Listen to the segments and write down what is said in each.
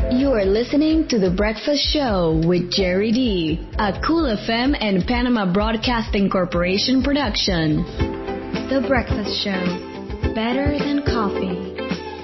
You are listening to The Breakfast Show with Jerry D, a Cool FM and Panama Broadcasting Corporation production. The Breakfast Show, better than coffee.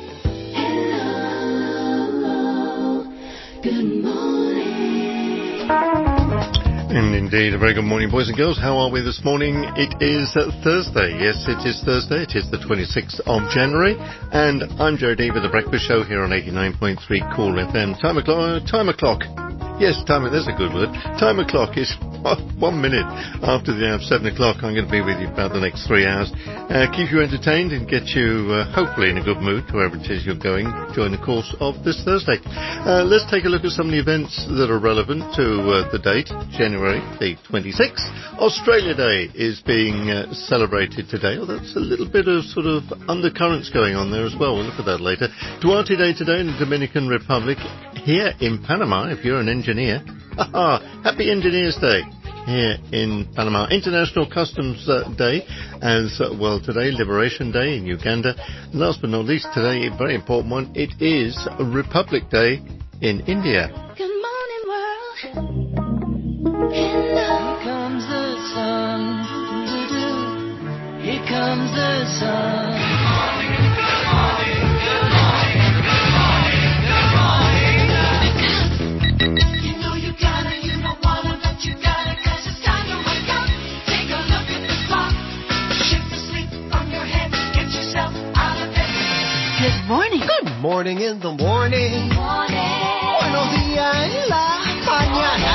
Hello, good morning. And indeed, a very good morning, boys and girls. How are we this morning? It is Thursday. Yes, it is Thursday. It is the 26th of January. And I'm Jerry D with The Breakfast Show here on 89.3 Cool FM. Time o'clock. Yes, that's a good word. Time o'clock is 1 minute after the hour of 7 o'clock. I'm going to be with you about the next 3 hours. Keep you entertained and get you, hopefully, in a good mood, wherever it is you're going during the course of this Thursday. Let's take a look at some of the events that are relevant to the date, January the 26th. Australia Day is being celebrated today. Well, that's a little bit of sort of undercurrents going on there as well. We'll look at that later. Duarte Day today in the Dominican Republic. Here in Panama, if you're an engineer, Happy Engineers Day here in Panama. International Customs Day as well today. Liberation Day in Uganda. Last but not least today, a very important one, it is Republic Day in India. Good morning, world. Hello. Here comes the sun. Here comes the sun. Good morning, good morning, good morning, good morning, good morning. You know you gotta, you don't wanna, but you gotta, 'cause it's time to wake up. Take a look at the clock. Shift the sleep from your head. Get yourself out of bed. Good morning. Good morning in the morning. Morning. Buenos días en la mañana.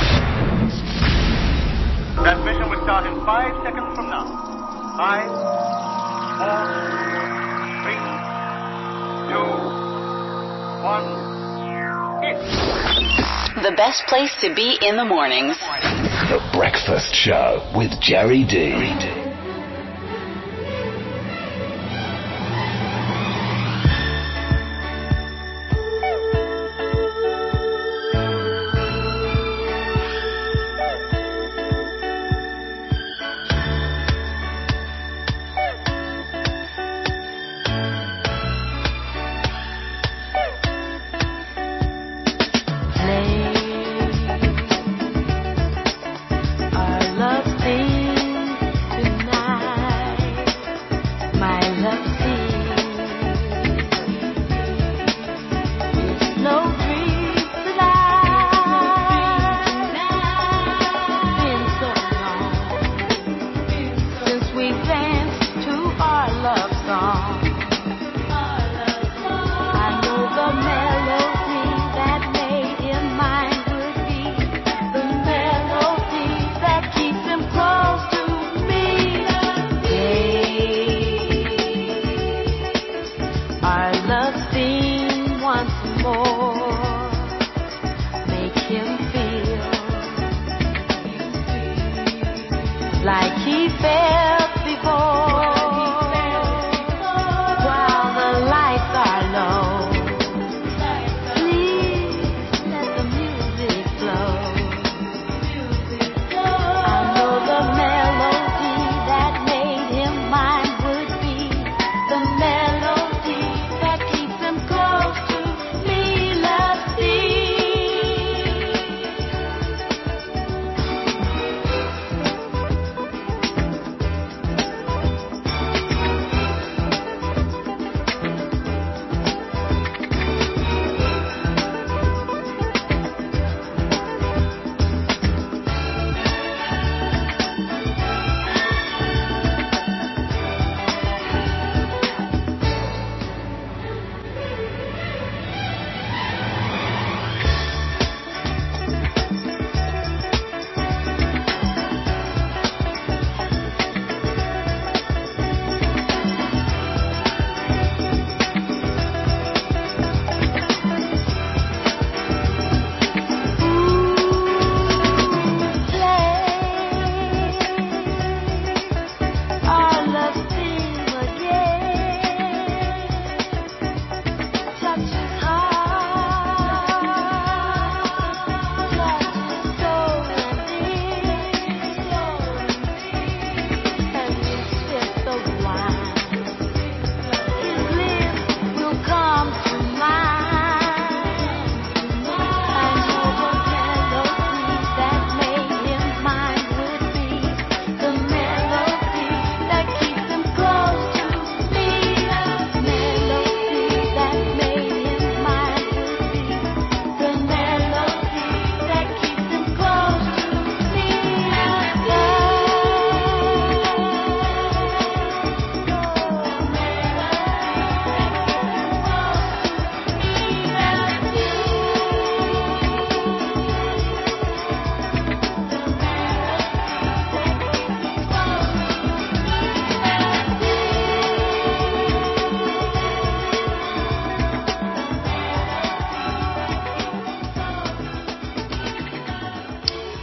Transmission will start in 5 seconds from now. 5, 4, 3, 2, 1, hit. The best place to be in the mornings. The Breakfast Show with Jerry D.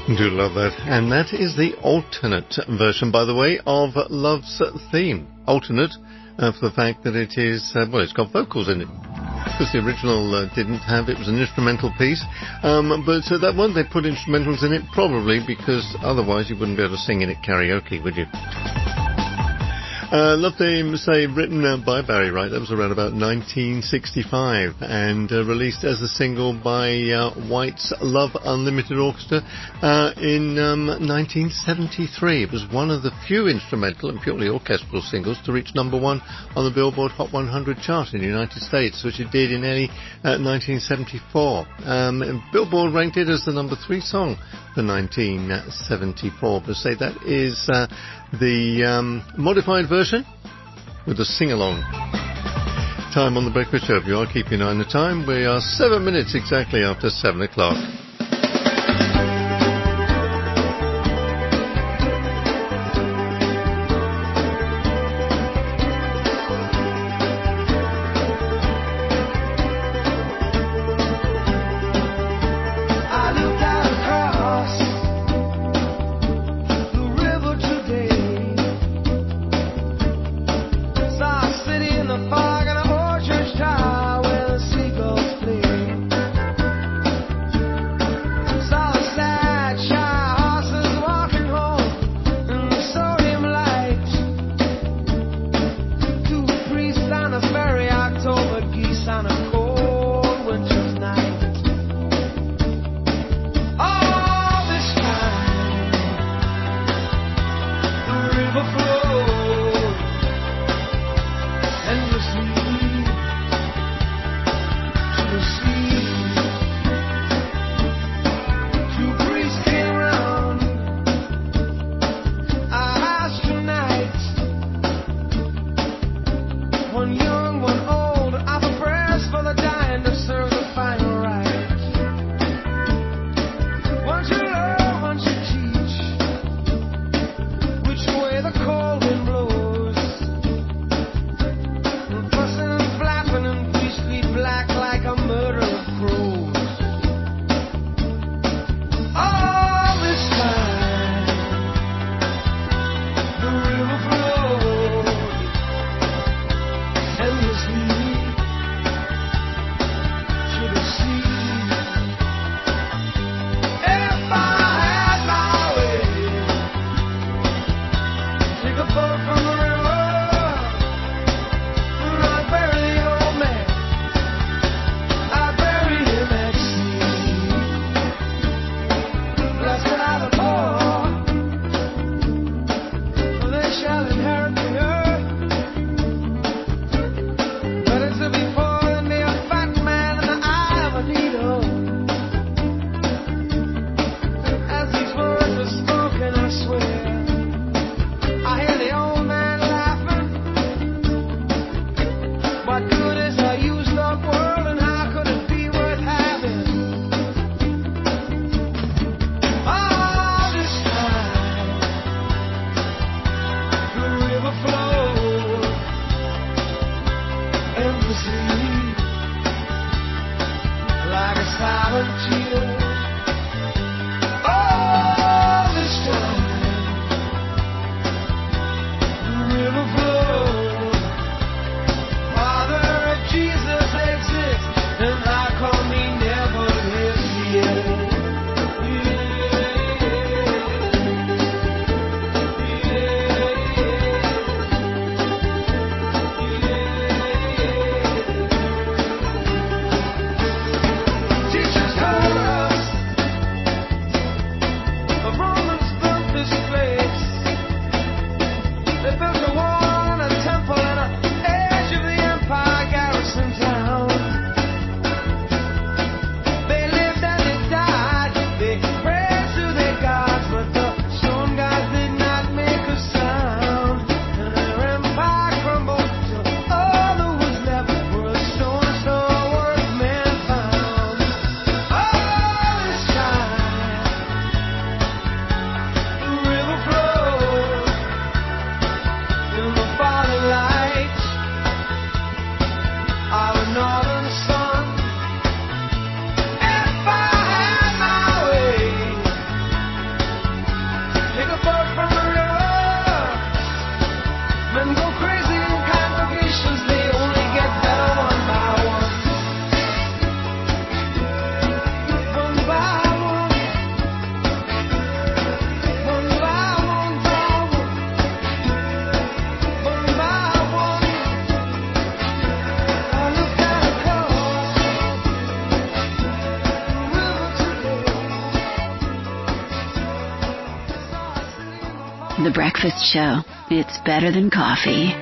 Do love that. And that is the alternate version, by the way, of Love's Theme. Alternate for the fact that it is, well, it's got vocals in it. Because the original didn't have, it was an instrumental piece. But that one, they put instrumentals in it, probably because otherwise you wouldn't be able to sing it at karaoke, would you? Love Theme, say, written by Barry Wright. That was around about 1965 and released as a single by White's Love Unlimited Orchestra in 1973. It was one of the few instrumental and purely orchestral singles to reach number one on the Billboard Hot 100 chart in the United States, which it did in early 1974. Billboard ranked it as the number 3 song for 1974. But say that is the modified version with the sing-along. Time on the Breakfast Show. If you are keeping an eye on the time, we are 7 minutes exactly after 7 o'clock. Teachers, The Breakfast Show. It's better than coffee.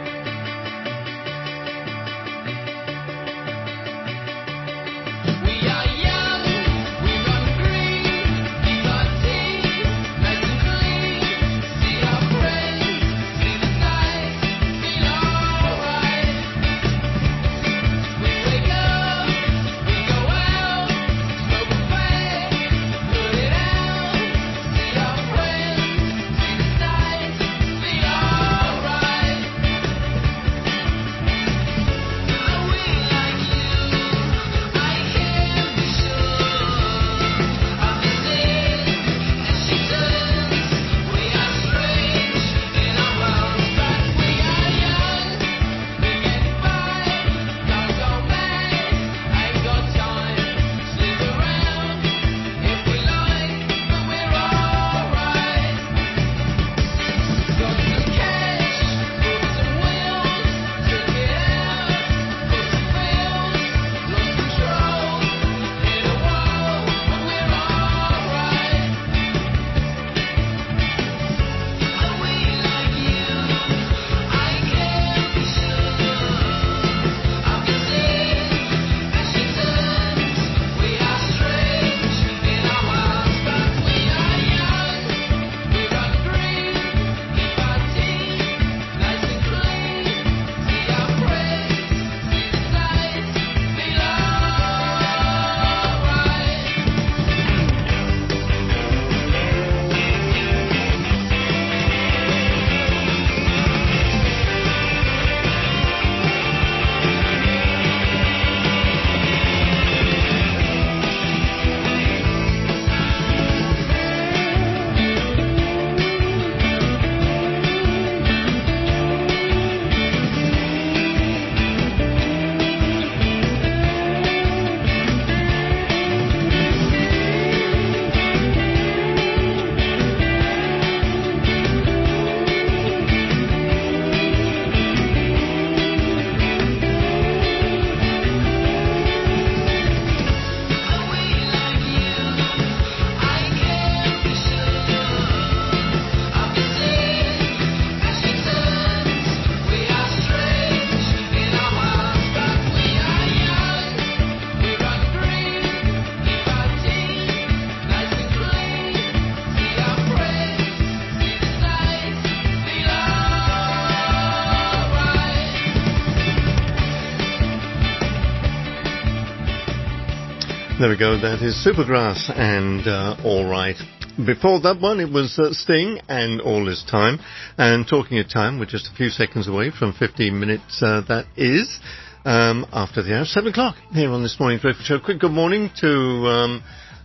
There we go, that is Supergrass and All Right. Before that one, it was Sting and All This Time. And talking of time, we're just a few seconds away from 15 minutes, that is, after the hour, 7 o'clock, here on this morning's breakfast show. Quick good morning to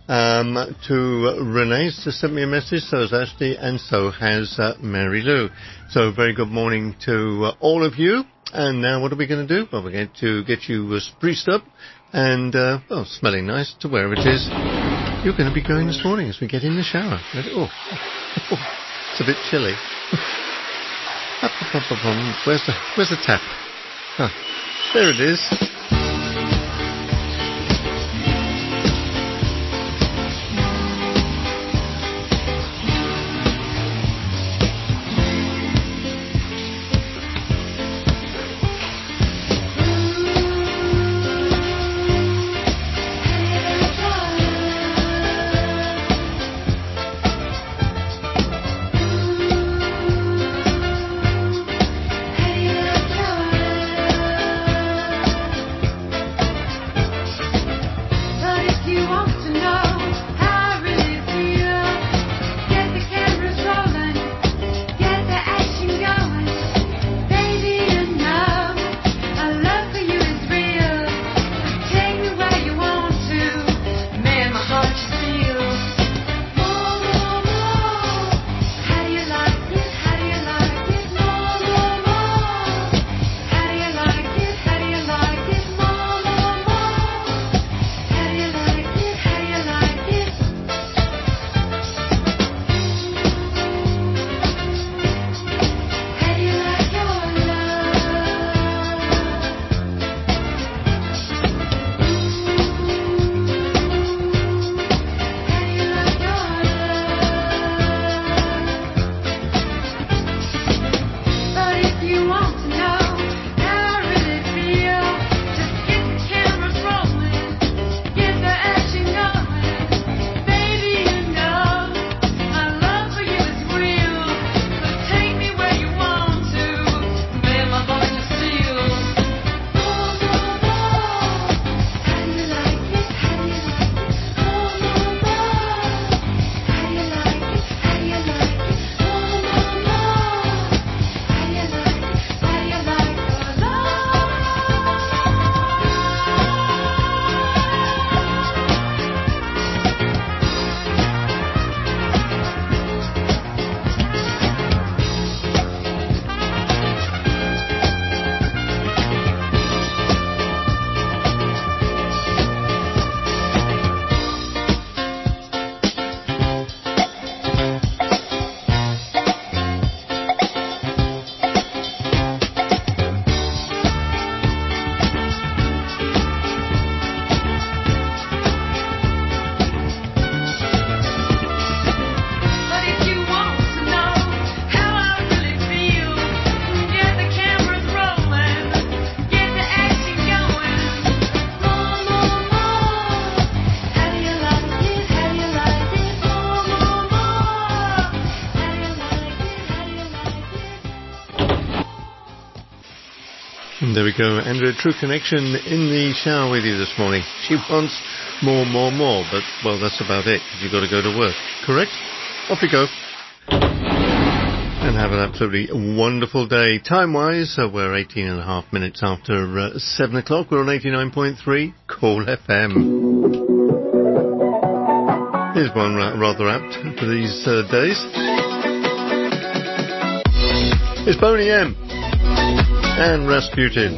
Renee, just sent me a message, so has Ashley, and so has Mary Lou. So very good morning to all of you. And now what are we going to do? Well, we're going to get you spruced up and, well, smelling nice to wherever it is you're going to be going this morning as we get in the shower. Oh, it's a bit chilly. Where's the tap? Huh, there it is. There we go. And a True Connection in the shower with you this morning. She wants more, but, well, that's about it, because you've got to go to work. Correct? Off you go. And have an absolutely wonderful day. Time-wise, we're 18 and a half minutes after 7 o'clock. We're on 89.3 Cool FM. Here's one rather apt for these days. It's Boney M. and Rasputin.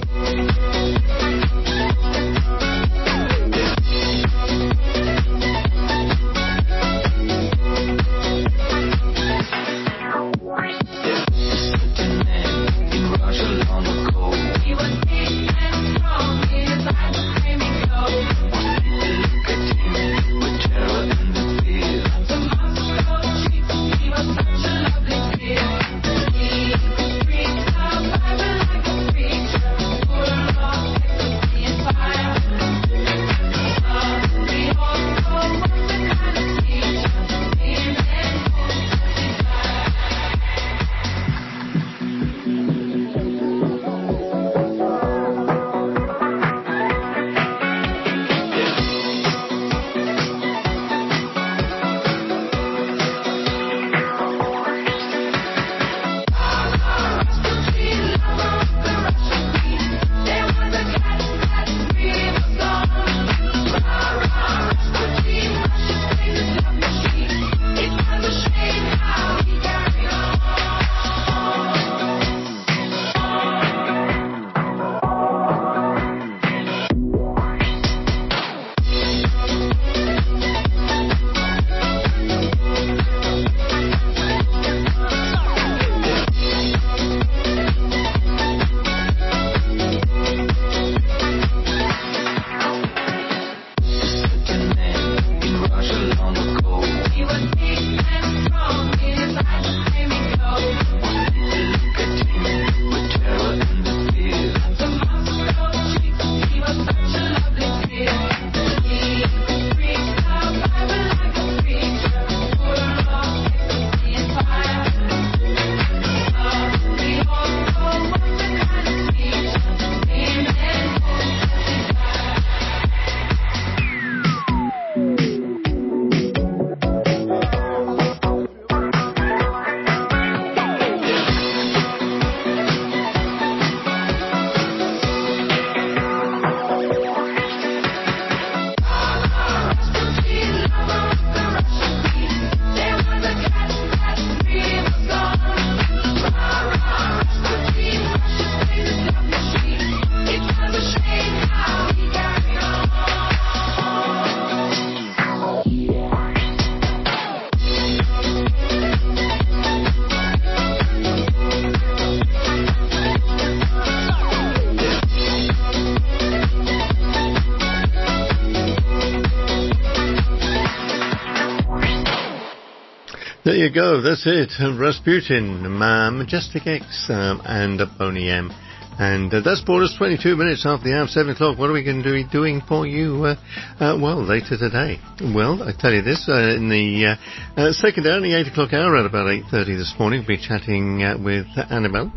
There you go, that's it. Rasputin, Majestic X, and Boney M. And that's brought us 22 minutes after the hour of 7 o'clock. What are we going to be doing for you, well, later today? Well, I tell you this, in the second hour, in the 8 o'clock hour, at about 8:30 this morning, we'll be chatting with Annabelle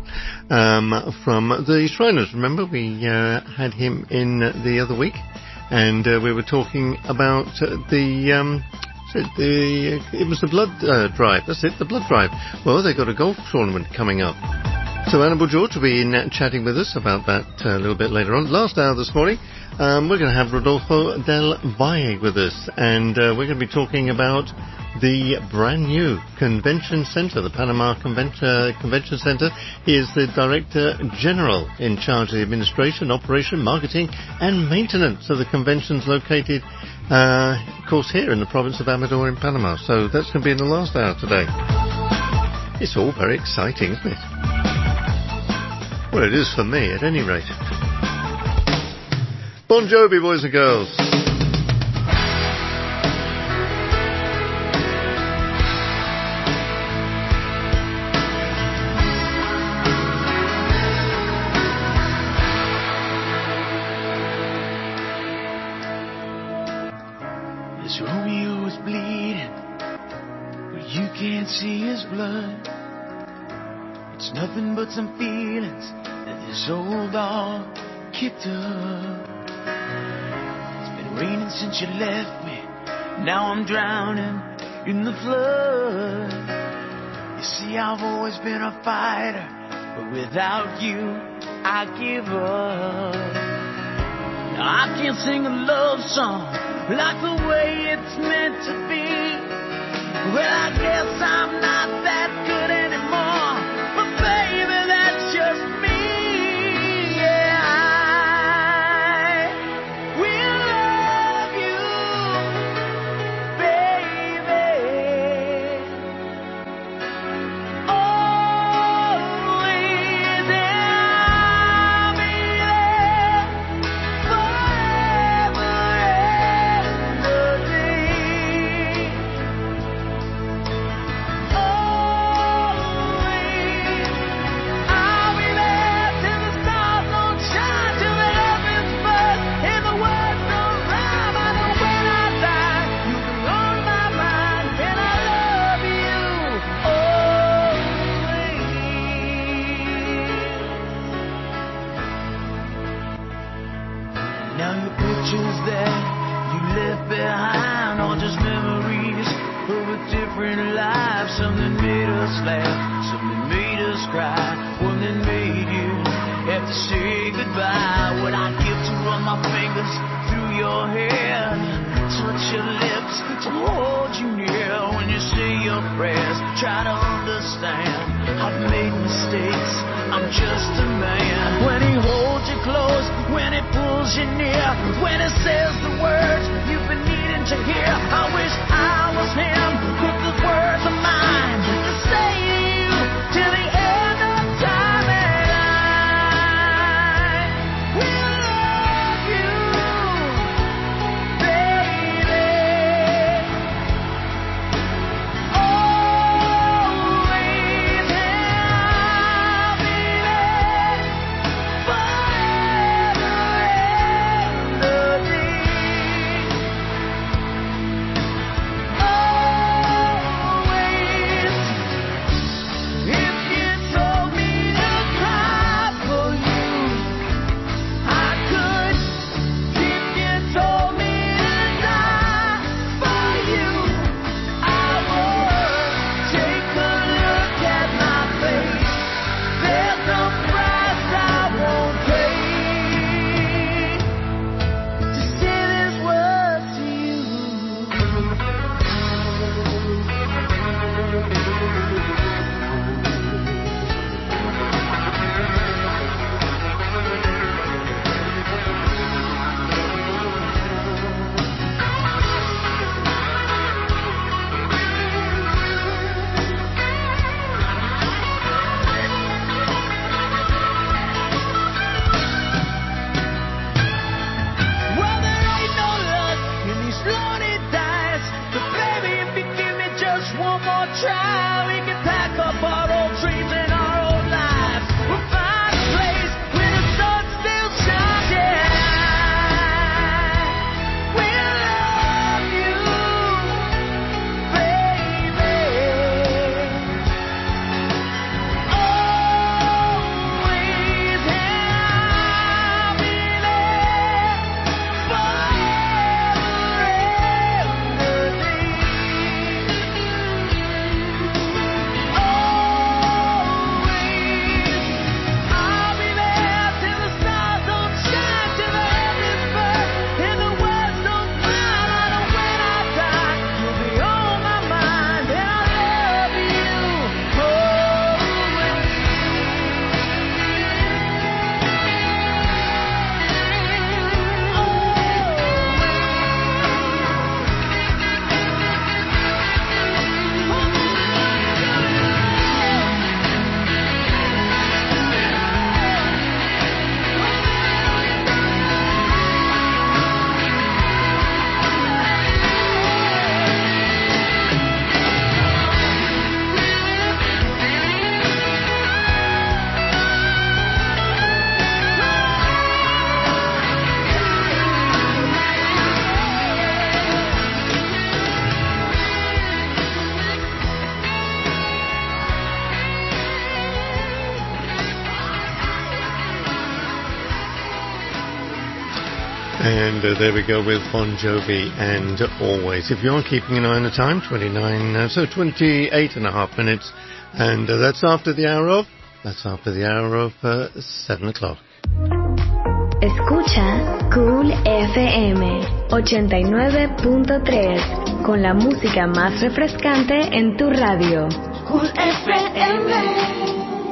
from the Shriners. Remember, we had him in the other week, and we were talking about it was the blood drive. That's it, the blood drive. Well, they've got a golf tournament coming up. So Annabelle George will be chatting with us about that a little bit later on. Last hour this morning, we're going to have Rodolfo Del Valle with us, and we're going to be talking about the brand new convention center, the Panama Convention Center. He is the Director General in charge of the administration, operation, marketing, and maintenance of the conventions located, of course, here in the province of Amador in Panama. So that's going to be in the last hour today. It's all very exciting, isn't it? Well, it is for me, at any rate. Bon Jovi, boys and girls. This Romeo is bleeding, but you can't see his blood. It's nothing but some feelings that this old dog kicked up. It's been raining since you left me. Now I'm drowning in the flood. You see, I've always been a fighter, but without you, I give up. Now I can't sing a love song like the way it's meant to be. Well, I guess I'm not that good anymore, but baby, that's just me. Yeah, I will love you, baby, always, and I'll be there forever and a day. I'll be there till the stars don't shine, till the heavens burst, and the words don't rhyme. I know when I die, you'll be on my mind, and I love you always. Now your pictures that you left behind are just memories of a different life. Something made us laugh, something made us cry, one that made you have to say goodbye. What I'd give to run my fingers through your hair, touch your lips, to hold you near when you say your prayers. Try to understand, I've made mistakes, I'm just a man. When he holds you close, when he pulls you near, when he says the words you've been needing to hear, I wish I was him, but the words are mine to say to you till the end of time, and I will love you, baby, always, and I'll be there forever and a day. There we go with Bon Jovi and Always. If you're keeping an eye on the time, 28 and a half minutes. And that's after the hour of 7 o'clock. Escucha Cool FM 89.3 con la música más refrescante en tu radio. Cool FM.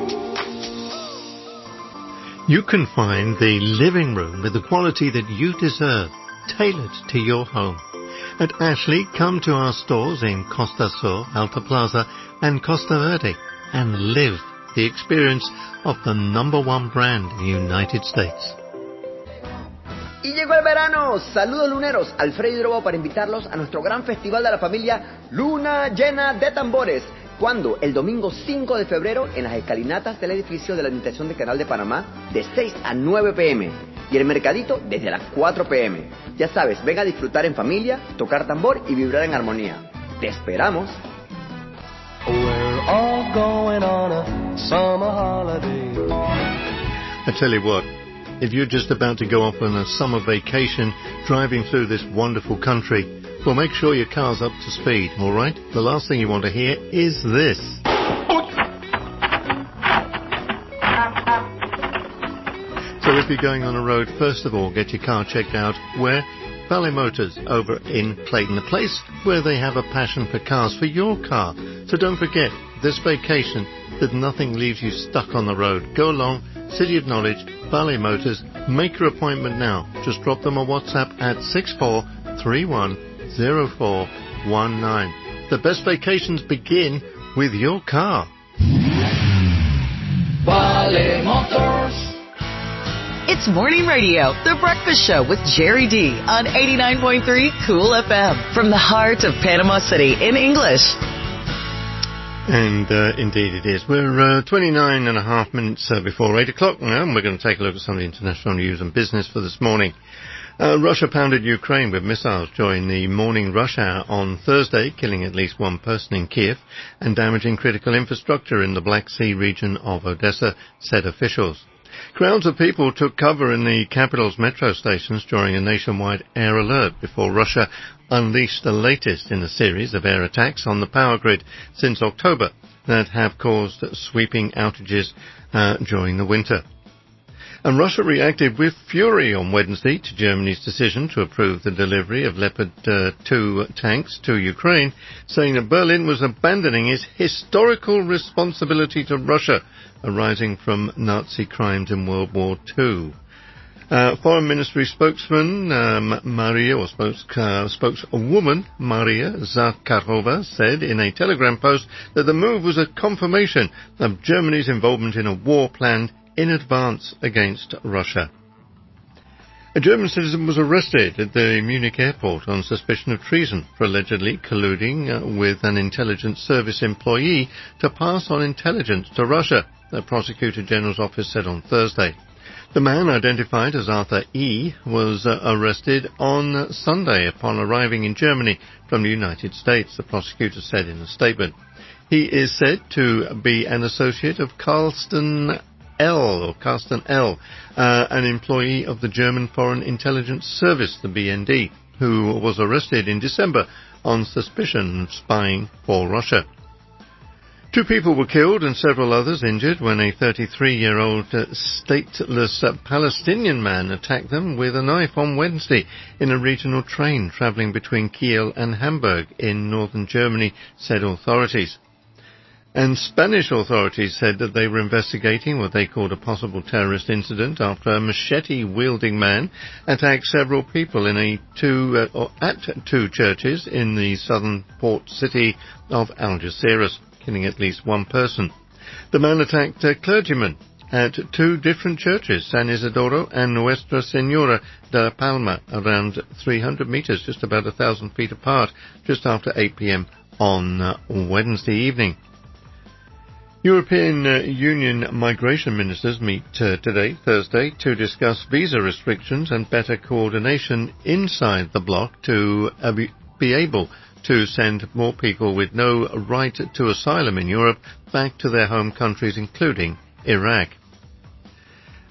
You can find the living room with the quality that you deserve, tailored to your home. At Ashley, come to our stores in Costa Sur, Alta Plaza and Costa Verde and live the experience of the #1 brand in the United States. Y llegó el verano. Saludos luneros, Alfredo Hidrobo para invitarlos a nuestro gran festival de la familia Luna Llena de Tambores. ¿Cuándo? El domingo 5 de febrero en las escalinatas del edificio de la Administración de Canal de Panamá de 6 a 9 p.m. y el mercadito desde las 4 p.m. Ya sabes, ven a disfrutar en familia, tocar tambor y vibrar en armonía. ¡Te esperamos! We're all going on a summer holiday. I tell you what, if you're just about to go off on a summer vacation driving through this wonderful country, well, make sure your car's up to speed, all right? The last thing you want to hear is this. So if you're going on a road, first of all, get your car checked out. Where? Valley Motors over in Clayton, a place where they have a passion for cars, for your car. So don't forget, this vacation, that nothing leaves you stuck on the road. Go along, City of Knowledge, Valley Motors. Make your appointment now. Just drop them a WhatsApp at 64310419. The best vacations begin with your car. Valley Motors. It's Morning Radio, The Breakfast Show with Jerry D on 89.3 Cool FM from the heart of Panama City in English. And indeed it is. We're 29 and a half minutes before 8 o'clock now, and we're going to take a look at some of the international news and business for this morning. Russia pounded Ukraine with missiles during the morning rush hour on Thursday, killing at least one person in Kiev and damaging critical infrastructure in the Black Sea region of Odessa, said officials. Crowds of people took cover in the capital's metro stations during a nationwide air alert before Russia unleashed the latest in a series of air attacks on the power grid since October that have caused sweeping outages during the winter. And Russia reacted with fury on Wednesday to Germany's decision to approve the delivery of Leopard 2 tanks to Ukraine, saying that Berlin was abandoning its historical responsibility to Russia arising from Nazi crimes in World War II. Foreign Ministry spokeswoman spokeswoman Maria Zakharova said in a Telegram post that the move was a confirmation of Germany's involvement in a war planned in advance against Russia. A German citizen was arrested at the Munich airport on suspicion of treason for allegedly colluding with an intelligence service employee to pass on intelligence to Russia, the Prosecutor General's office said on Thursday. The man, identified as Arthur E., was arrested on Sunday upon arriving in Germany from the United States, the prosecutor said in a statement. He is said to be an associate of Carsten L., an employee of the German Foreign Intelligence Service, the BND, who was arrested in December on suspicion of spying for Russia. 2 people were killed and several others injured when a 33-year-old stateless Palestinian man attacked them with a knife on Wednesday in a regional train travelling between Kiel and Hamburg in northern Germany, said authorities. And Spanish authorities said that they were investigating what they called a possible terrorist incident after a machete-wielding man attacked several people at 2 churches in the southern port city of Algeciras, killing at least one person. The man attacked clergymen at 2 different churches, San Isidoro and Nuestra Senora de la Palma, around 300 meters, just about 1,000 feet apart, just after 8 p.m. on Wednesday evening. European Union migration ministers meet today, Thursday, to discuss visa restrictions and better coordination inside the bloc to be able to send more people with no right to asylum in Europe back to their home countries, including Iraq.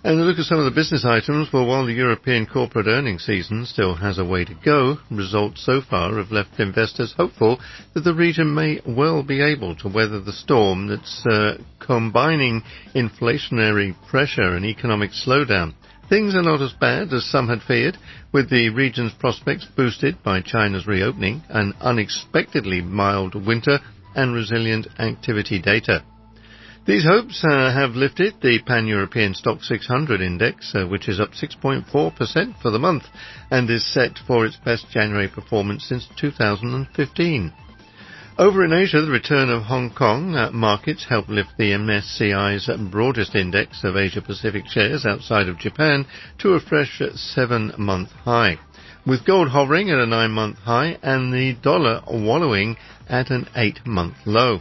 And a look at some of the business items. Well, while the European corporate earnings season still has a way to go, results so far have left investors hopeful that the region may well be able to weather the storm that's combining inflationary pressure and economic slowdown. Things are not as bad as some had feared, with the region's prospects boosted by China's reopening, an unexpectedly mild winter, and resilient activity data. These hopes have lifted the Pan-European Stock 600 index, which is up 6.4% for the month, and is set for its best January performance since 2015. Over in Asia, the return of Hong Kong markets helped lift the MSCI's broadest index of Asia-Pacific shares outside of Japan to a fresh 7-month high, with gold hovering at a 9-month high and the dollar wallowing at an 8-month low.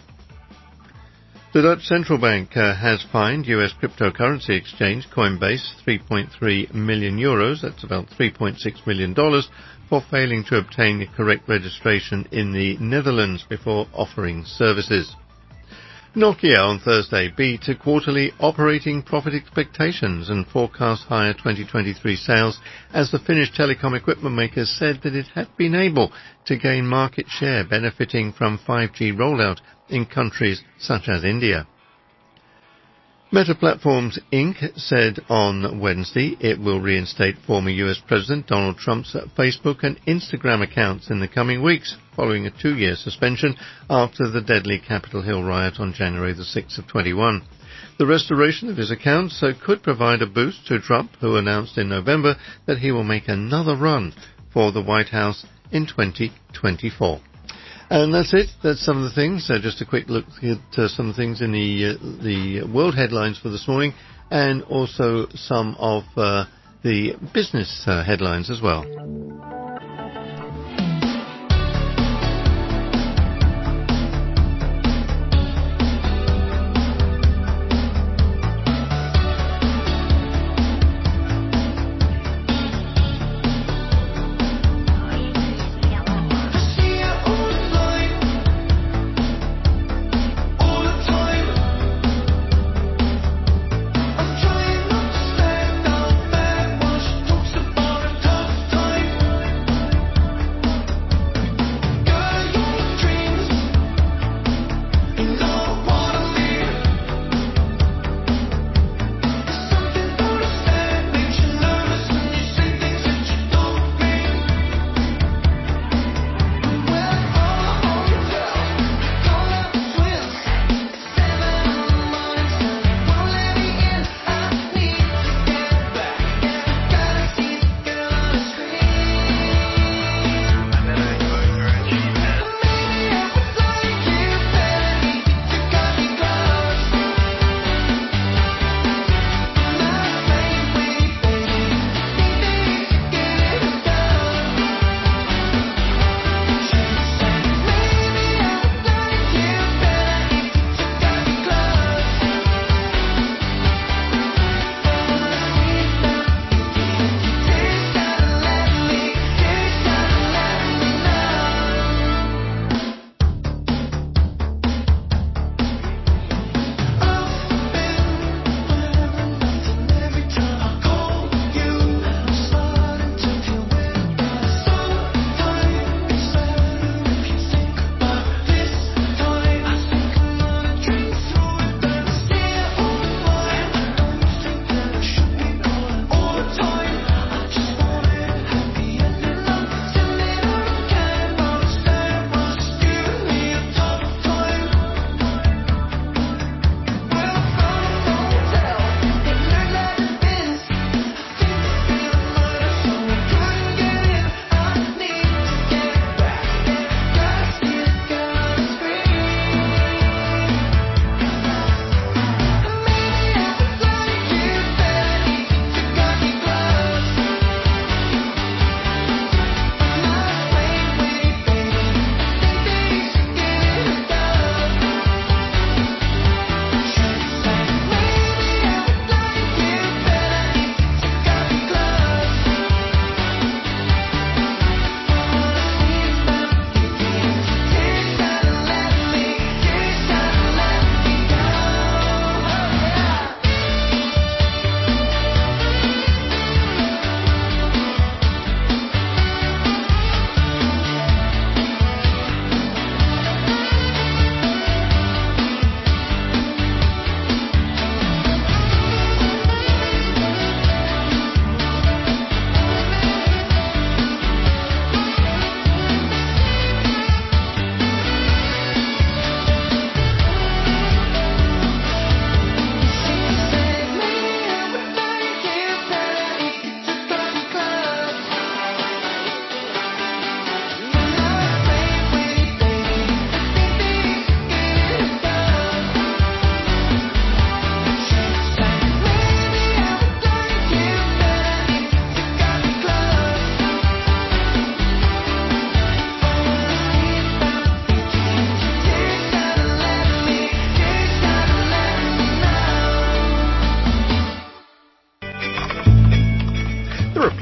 The Dutch Central Bank has fined US cryptocurrency exchange Coinbase €3.3 million, that's about $3.6 million, for failing to obtain the correct registration in the Netherlands before offering services. Nokia on Thursday beat quarterly operating profit expectations and forecast higher 2023 sales as the Finnish telecom equipment maker said that it had been able to gain market share benefiting from 5G rollout in countries such as India. Meta Platforms Inc. said on Wednesday it will reinstate former US President Donald Trump's Facebook and Instagram accounts in the coming weeks, following a 2-year suspension after the deadly Capitol Hill riot on January the 6th of 21. The restoration of his accounts could provide a boost to Trump, who announced in November that he will make another run for the White House in 2024. And that's it. That's some of the things. Just a quick look at some of the things in the world headlines for this morning, and also some of the business headlines as well. Trying not to stand out there, much talks about a tough time.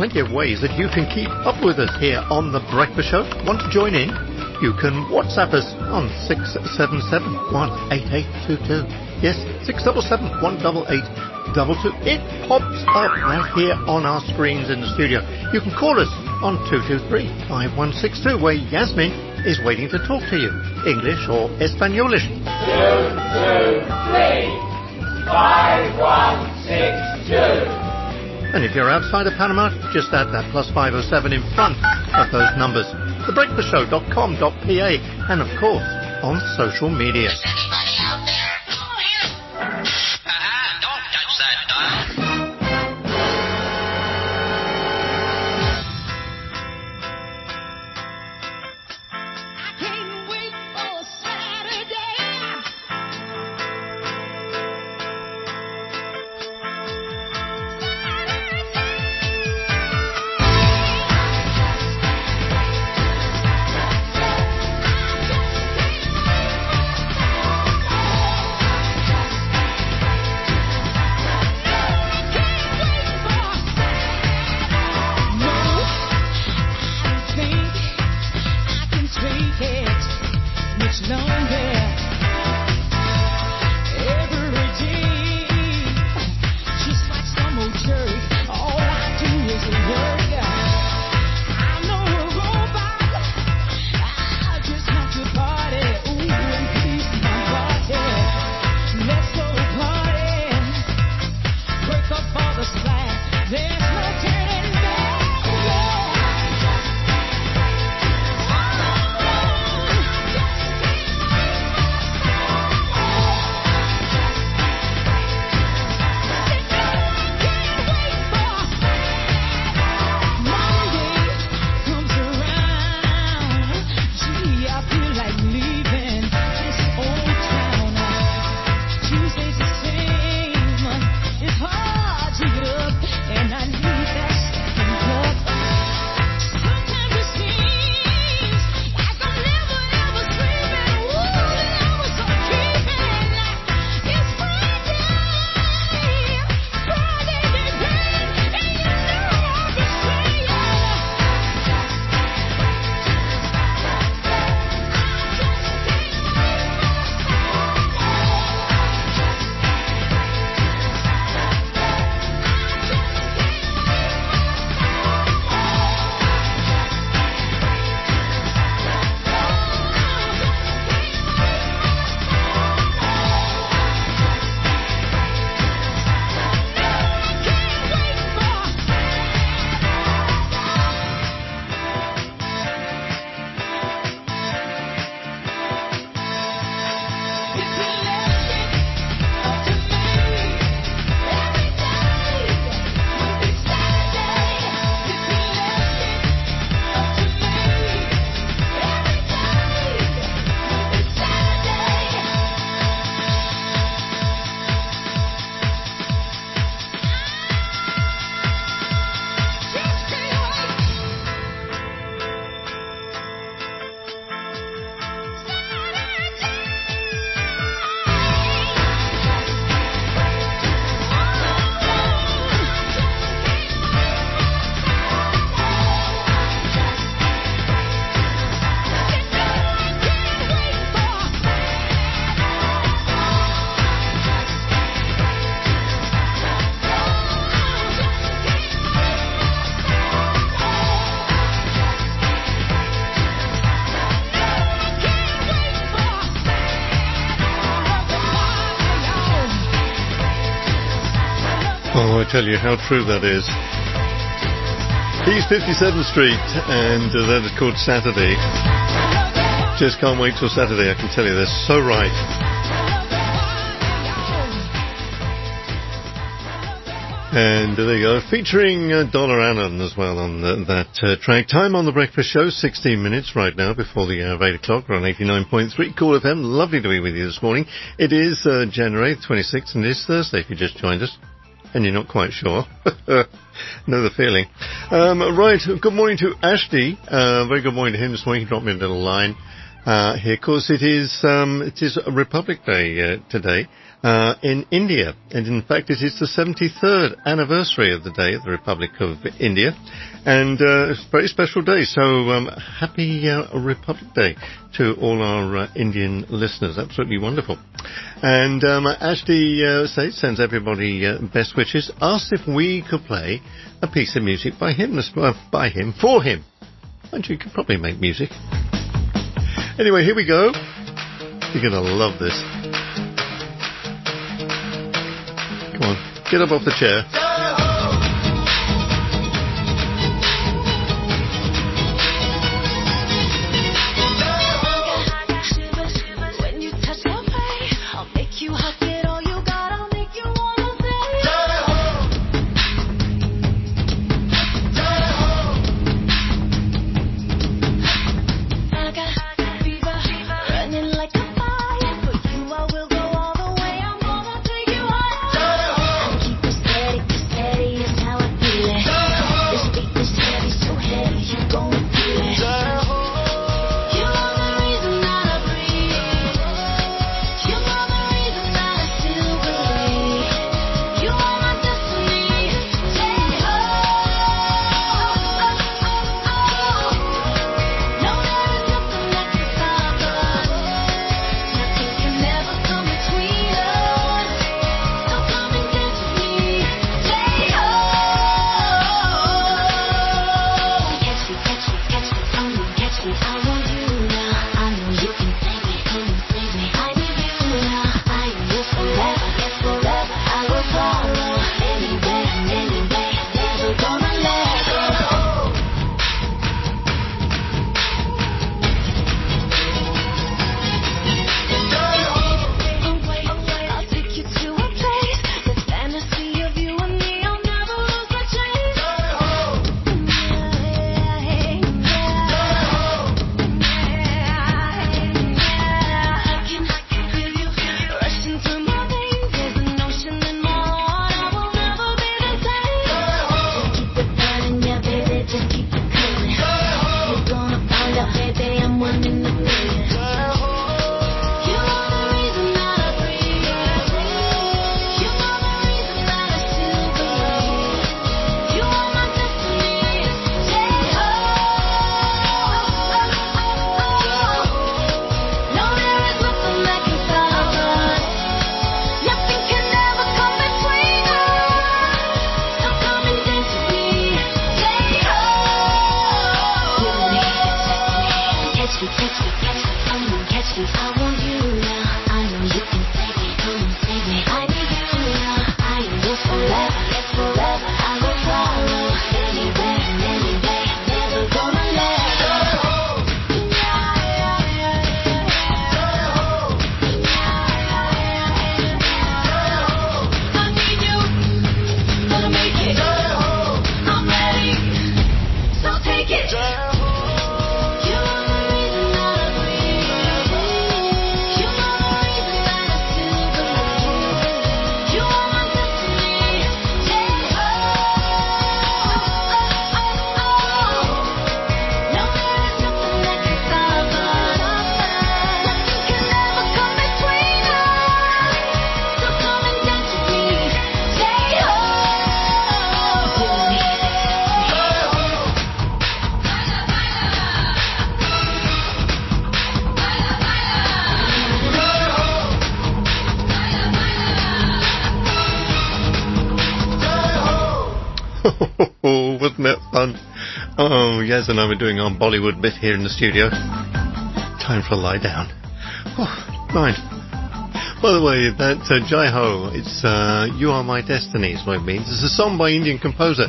plenty of ways that you can keep up with us here on The Breakfast Show. Want to join in? You can WhatsApp us on 677-18822. Yes, 677-18822. It pops up right here on our screens in the studio. You can call us on 223-5162, where Yasmin is waiting to talk to you. English or Espanolish. 223-5162. And if you're outside of Panama, just add that +507 in front of those numbers. TheBreakfastShow.com.pa, and of course on social media. Is anybody out there? Come here. Don't touch that dial. Oh, I tell you how true that is. East 57th Street, and that is called Saturday. Just can't wait till Saturday, I can tell you. They're so right. And there you go, featuring Donna Allen as well on that track. Time on The Breakfast Show, 16 minutes right now before the hour of 8 o'clock. We're on 89.3 Cool FM. Lovely to be with you this morning. It is January 26th, and it is Thursday if you just joined us and you're not quite sure. Know the feeling. Right, good morning to Ashley. Very good morning to him this morning. He dropped me a little line here. Of course, it is Republic Day today. in India. And in fact, it is the 73rd anniversary of the day of the Republic of India. And it's a very special day. So happy Republic Day to all our Indian listeners. Absolutely wonderful. And Ashley sends everybody best wishes. Asked if we could play a piece of music for him. And you could probably make music. Anyway, here we go. You're going to love this. Come on, get up off the chair. Wasn't that fun? Oh, Yaz and I were doing our Bollywood bit here in the studio. Time for a lie down. Oh, mind. By the way, that Jai Ho, it's You Are My Destiny is what it means. It's a song by Indian composer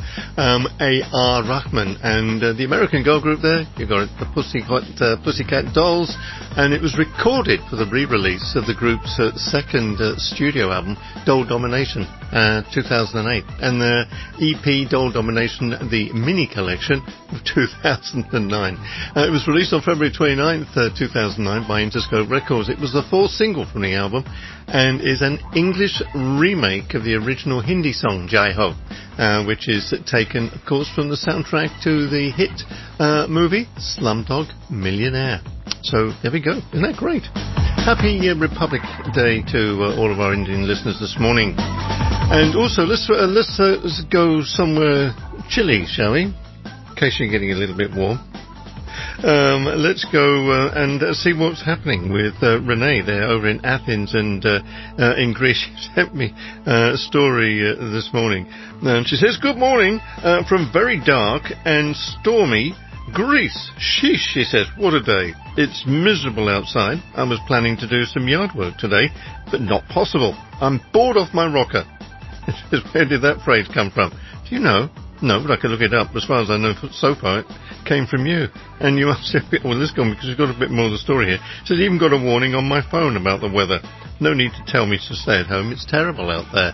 A.R. Rahman, and the American girl group there, you got it, the Pussycat Dolls, and it was recorded for the re-release of the group's second studio album, Doll Domination, 2008, and the EP Doll Domination, the mini collection of 2009. It was released on February 29th, 2009 by Interscope Records. It was the fourth single from the album, and is an English remake of the original Hindi song Jai Ho, which is taken, of course, from the soundtrack to the hit movie Slumdog Millionaire. So there we go. Isn't that great? Happy Republic Day to all of our Indian listeners this morning. And also, let's go somewhere chilly, shall we? In case you're getting a little bit warm. Let's go and see what's happening with Renee there over in Athens and in Greece. She sent me a story this morning. She says, good morning from very dark and stormy Greece. Sheesh, she says, what a day. It's miserable outside. I was planning to do some yard work today, but not possible. I'm bored off my rocker. Where did that phrase come from? Do you know? No, but I can look it up. As far as I know so far, it came from you. And you must have... Well, let's go on, because you've got a bit more of the story here. It says, even got a warning on my phone about the weather. No need to tell me to stay at home. It's terrible out there.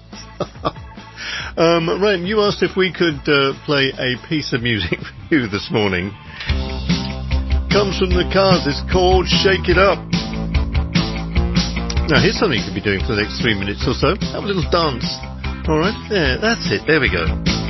Right, you asked if we could play a piece of music for you this morning. Comes from the Cars. It's called Shake It Up. Now, here's something you could be doing for the next 3 minutes or so. Have a little dance. All right? Yeah, that's it. There we go.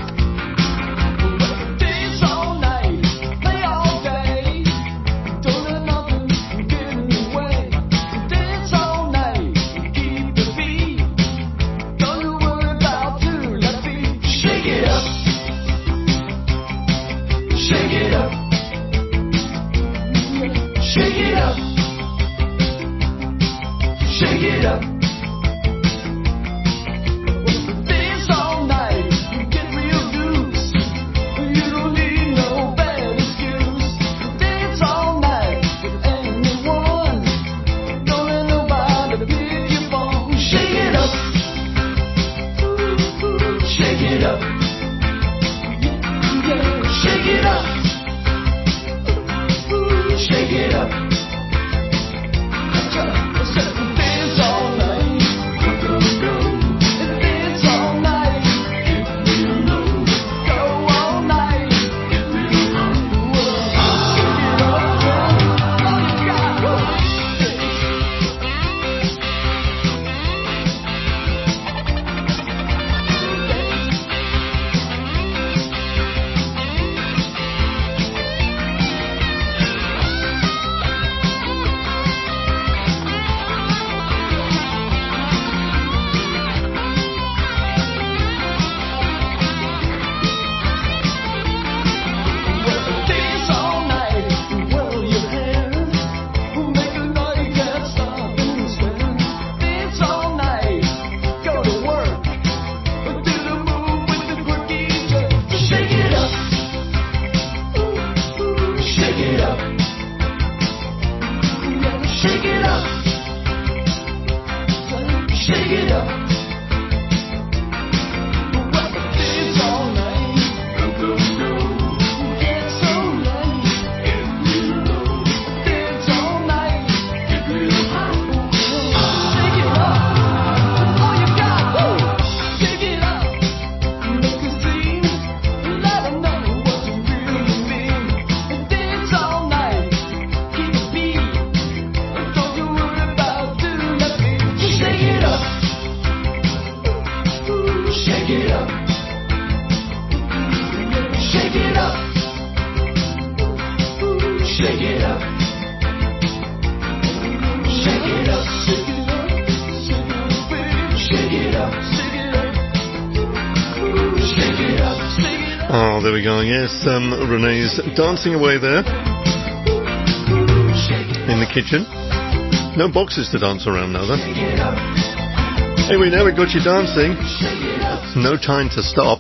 Oh, there we go. Yes, Renee's dancing away there in the kitchen. No boxes to dance around now, though. Anyway, now we've got you dancing. No time to stop.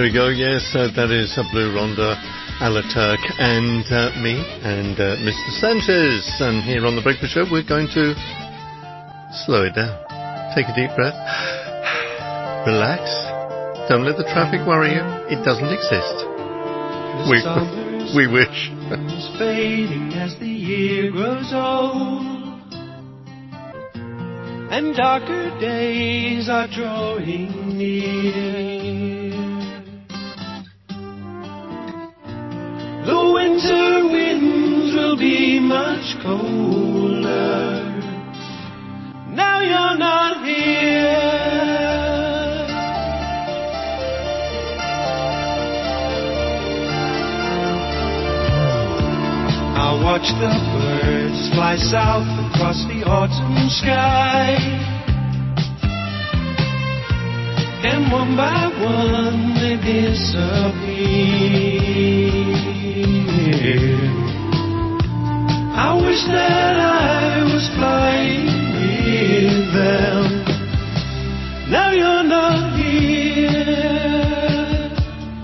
There we go. Yes, that is Blue Ronda, Alaturk, and me, and Mr. Sanchez. And here on The Breakfast Show, we're going to slow it down. Take a deep breath. Relax. Don't let the traffic worry you. It doesn't exist. We wish. It's fading as the year grows old, and darker days are drawing near. The winter winds will be much colder. Now you're not here. I watch the birds fly south across the autumn sky, and one by one they disappear. I wish that I was flying with them. Now you're not here.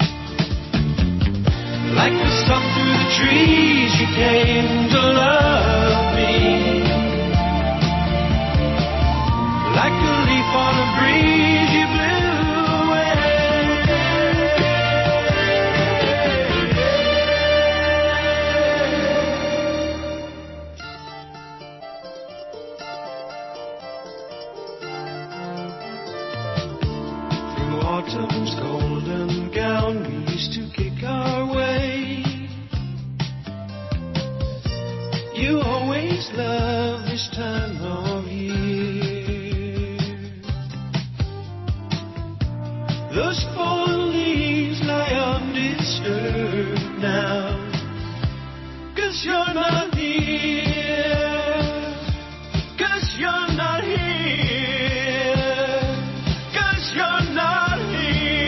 Like the sun through the trees, you came to love me. Like a leaf on a breeze, you blew through autumn's golden gown. We used to kick our way. You always love this time of year. Those fallen leaves lie undisturbed now, 'cause you're not here. 'Cause you're not here. 'Cause you're not here.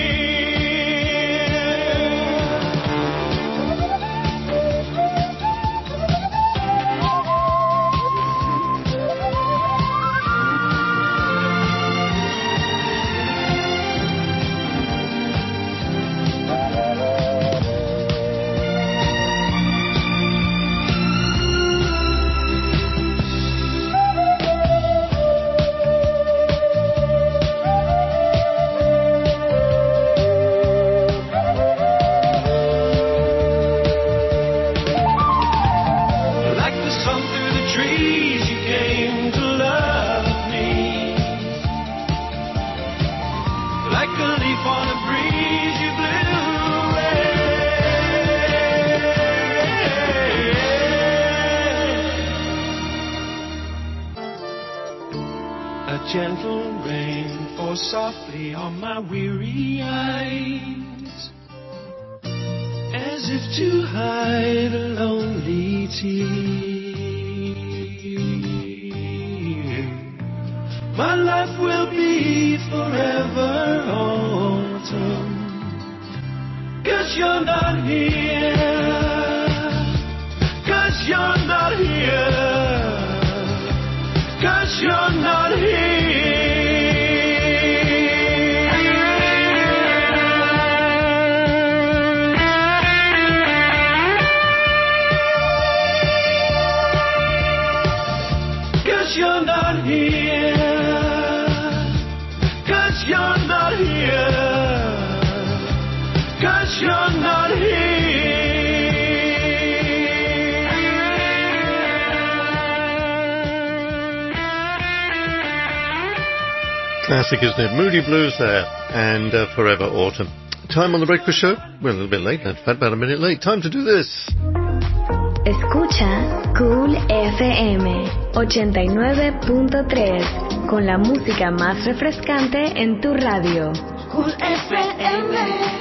Like the sun through the trees, you came to love me. Like a leaf on a breeze, you blew away. A gentle rain falls softly on my weary eyes, as if to hide a lonely tear. My life will be forever autumn, 'cause you're not here. 'Cause you're not here. 'Cause you're not here. 'Cause you're not here. 'Cause you're not here. 'Cause you're not here. Classic, isn't it? Moody Blues there, and Forever Autumn. Time on The Breakfast Show? We're a little bit late, in fact, about a minute late. Time to do this. Escucha Cool FM 89.3 con la música más refrescante en tu radio. Cool FM.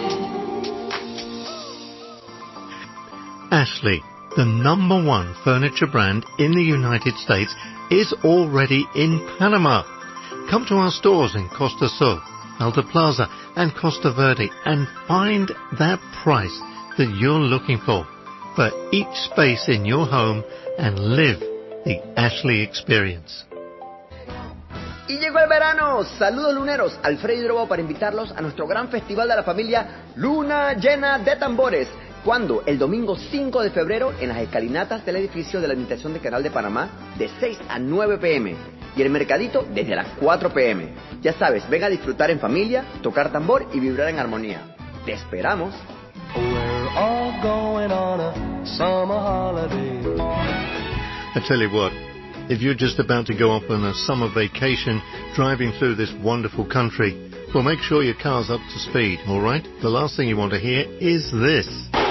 Ashley, the #1 furniture brand in the United States, is already in Panama. Come to our stores in Costa Sur, Alta Plaza and Costa Verde and find that price that you're looking for each space in your home and live the Ashley experience. Y llegó el verano. Saludos luneros, Alfredo Hidrobo para invitarlos a nuestro gran festival de la familia Luna Llena de Tambores. ¿Cuándo? El domingo 5 de febrero en las escalinatas del edificio de la Administración de Canal de Panamá de 6 a 9 p.m. Y el mercadito desde las 4 p.m. Ya sabes, ven a disfrutar en familia, tocar tambor y vibrar en armonía. ¡Te esperamos! We're all going on a summer holiday. I tell you what, if you're just about to go off on a summer vacation driving through this wonderful country, well, make sure your car's up to speed, all right? The last thing you want to hear is this.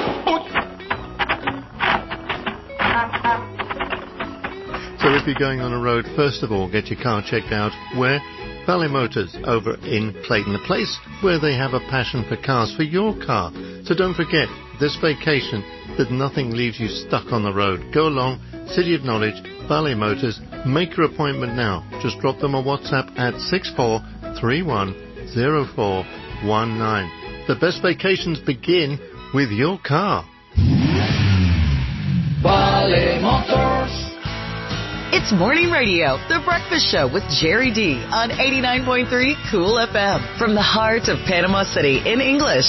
So if you're going on a road, first of all, get your car checked out. Where? Valley Motors over in Clayton, a place where they have a passion for cars, for your car. So don't forget, this vacation, that nothing leaves you stuck on the road. Go along, City of Knowledge, Valley Motors. Make your appointment now. Just drop them a WhatsApp at 64310419. The best vacations begin with your car. Valley Motors. It's Morning Radio, The Breakfast Show with Jerry D on 89.3 Cool FM from the heart of Panama City in English.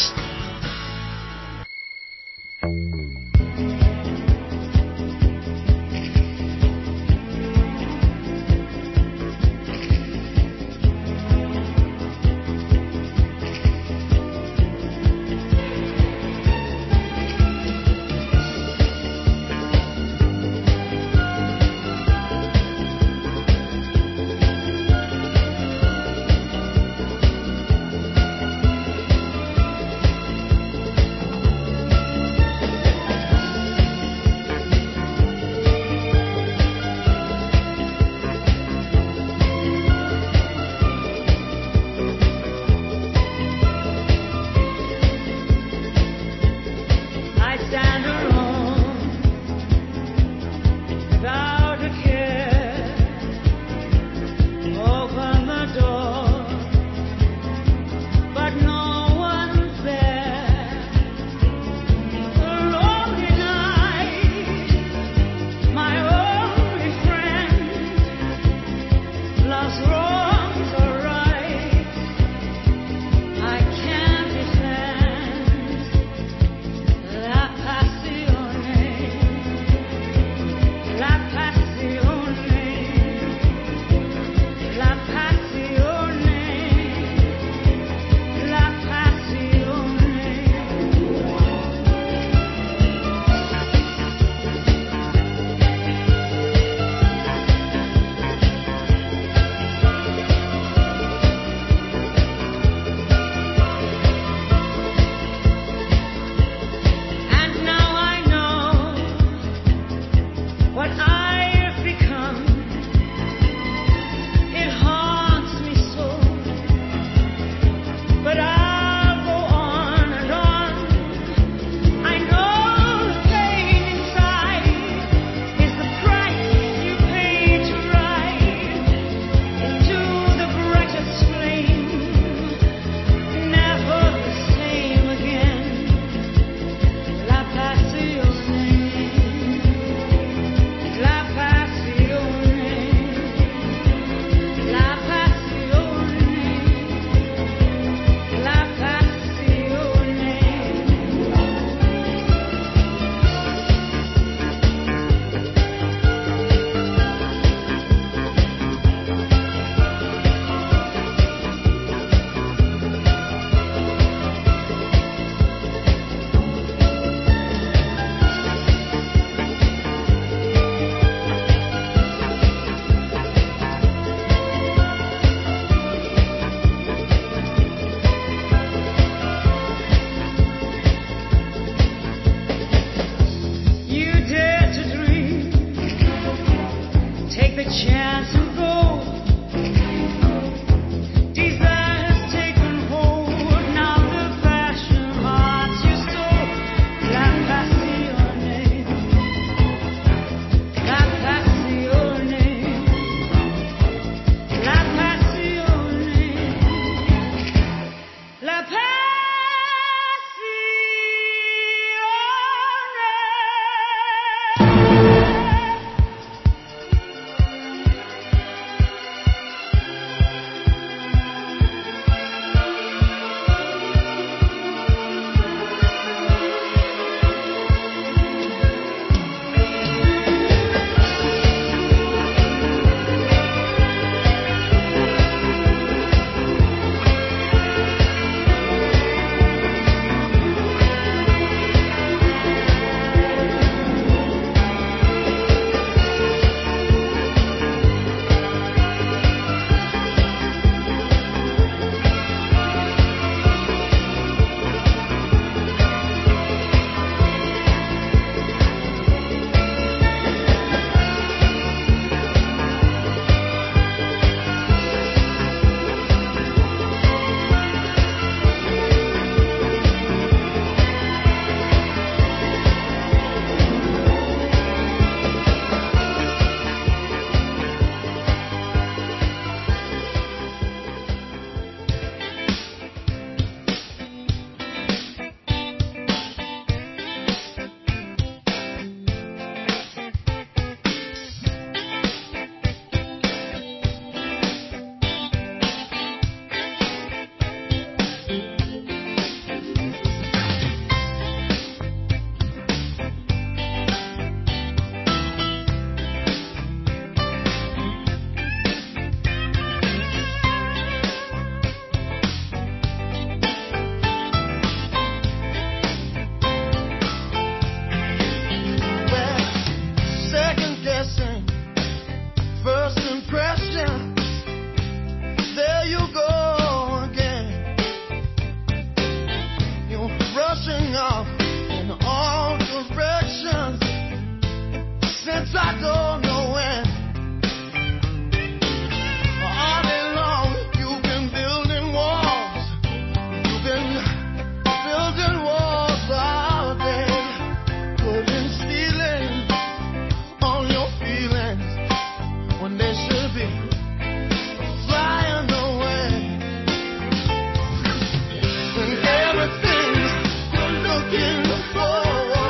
looking for.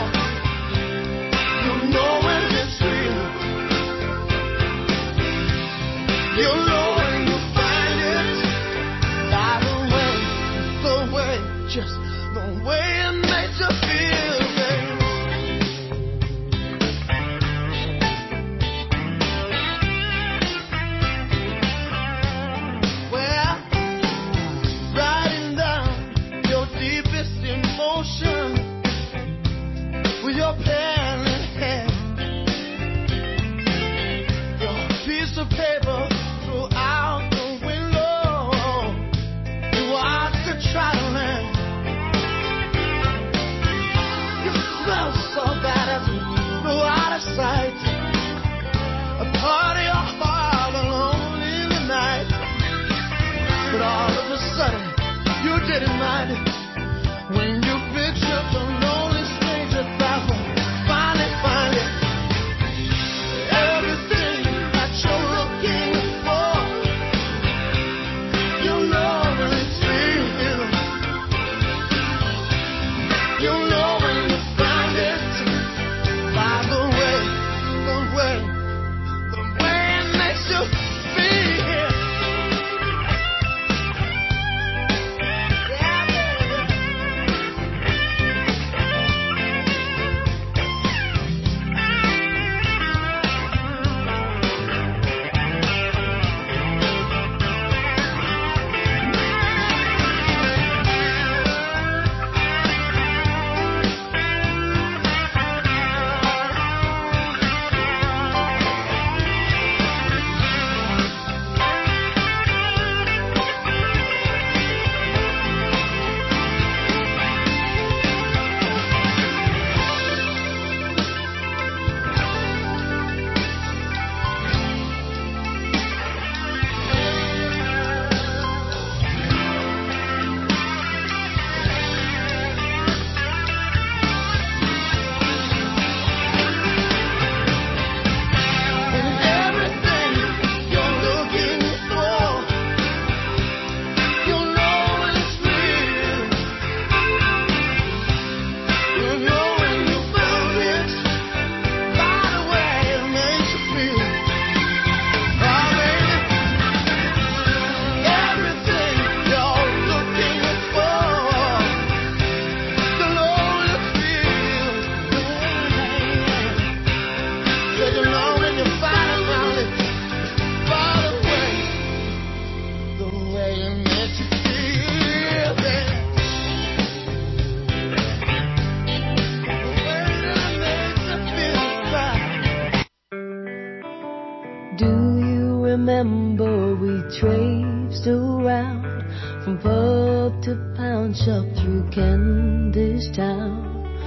You'll know when it's real. You'll know when you find it. By the way, just the way it makes you feel, baby. Well, writing down your deepest emotion with your pen in hand, your piece of paper threw out the window. You watch the try to land. You smell so bad as you flew out of sight. A part of your heart alone in the night. But all of a sudden, you didn't mind it when you pictured the lonely stranger that will finally find it. Everything that you're looking for, you'll know when it's real. You'll know when you find it. By the way it makes you feel. remember we traipsed around from pub to pound shop through Kentish Town.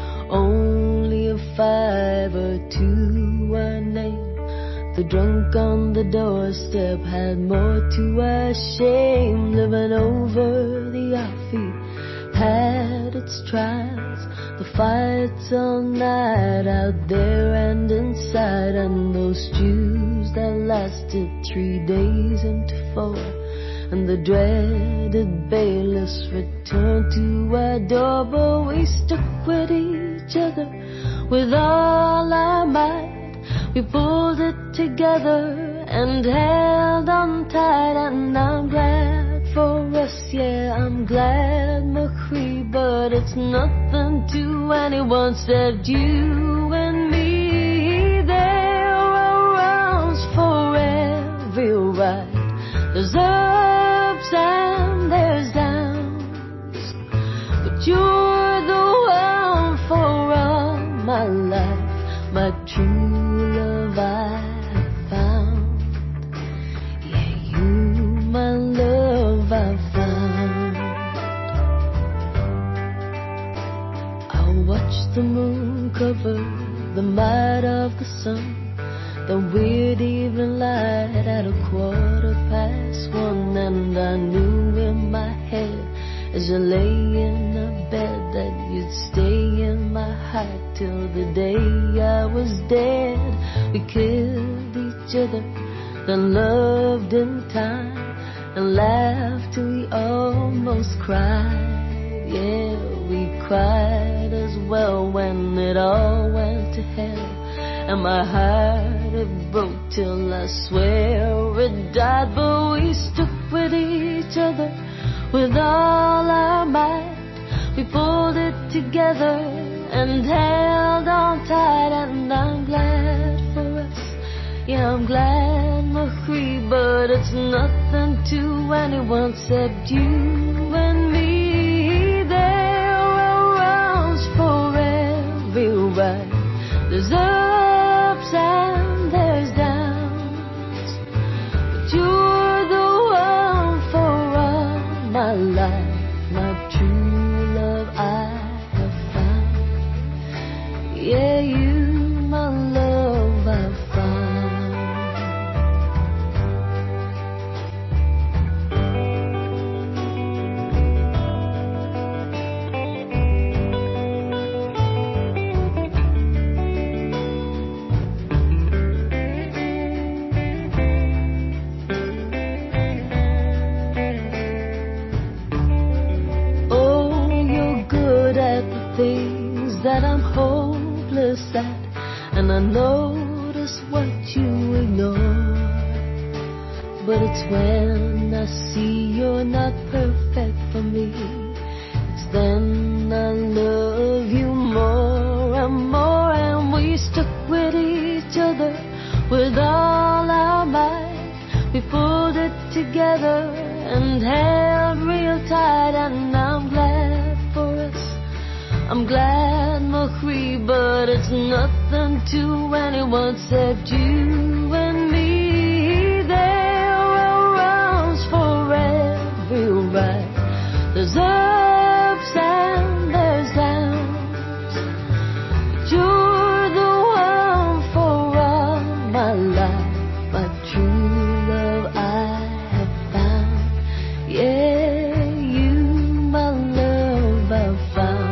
Only a $5 to our name. The drunk on the doorstep had more to our shame. Living over the offbeat had its trials. The fights all night out there and inside, and those stews that lasted 3 days into 4, and the dreaded bailiffs returned to our door. But we stuck with each other with all our might. We pulled it together and held on tight, and I'm glad for us, yeah, I'm glad, McCree, but it's nothing to anyone except you and me. There are rounds for every ride. There's ups and there's downs, but you're the one for all my life, my true love I found. Yeah, you, my love I found. I'll watch the moon cover the might of the sun, the weird evening light at 1:15, and I knew in my head as you lay in the bed that you'd stay in my heart till the day I was dead. We killed each other, then loved in time, and laughed till we almost cried. Yeah, we cried as well when it all went to hell. And my heart it broke till I swear it died. But we stuck with each other with all our might. We pulled it together and held on tight. And I'm glad for us, yeah, I'm glad we're free. But it's nothing to anyone except you and me. There are rounds for every ride. There's ups and there's downs, but you're the one for all my life, my true love I have found. Yeah, you, my love I've found. Things that I'm hopeless at, and I notice what you ignore. But it's when I see you're not perfect for me, it's then I love you more and more. And we stuck with each other with all our might. We pulled it together and held real tight. And I'm glad for us, I'm glad we're free, but it's nothing to anyone except you and me. There are rounds for every ride. There's ups and there's downs, but you're the one for all my life, my true love I have found. Yeah, you, my love I've found.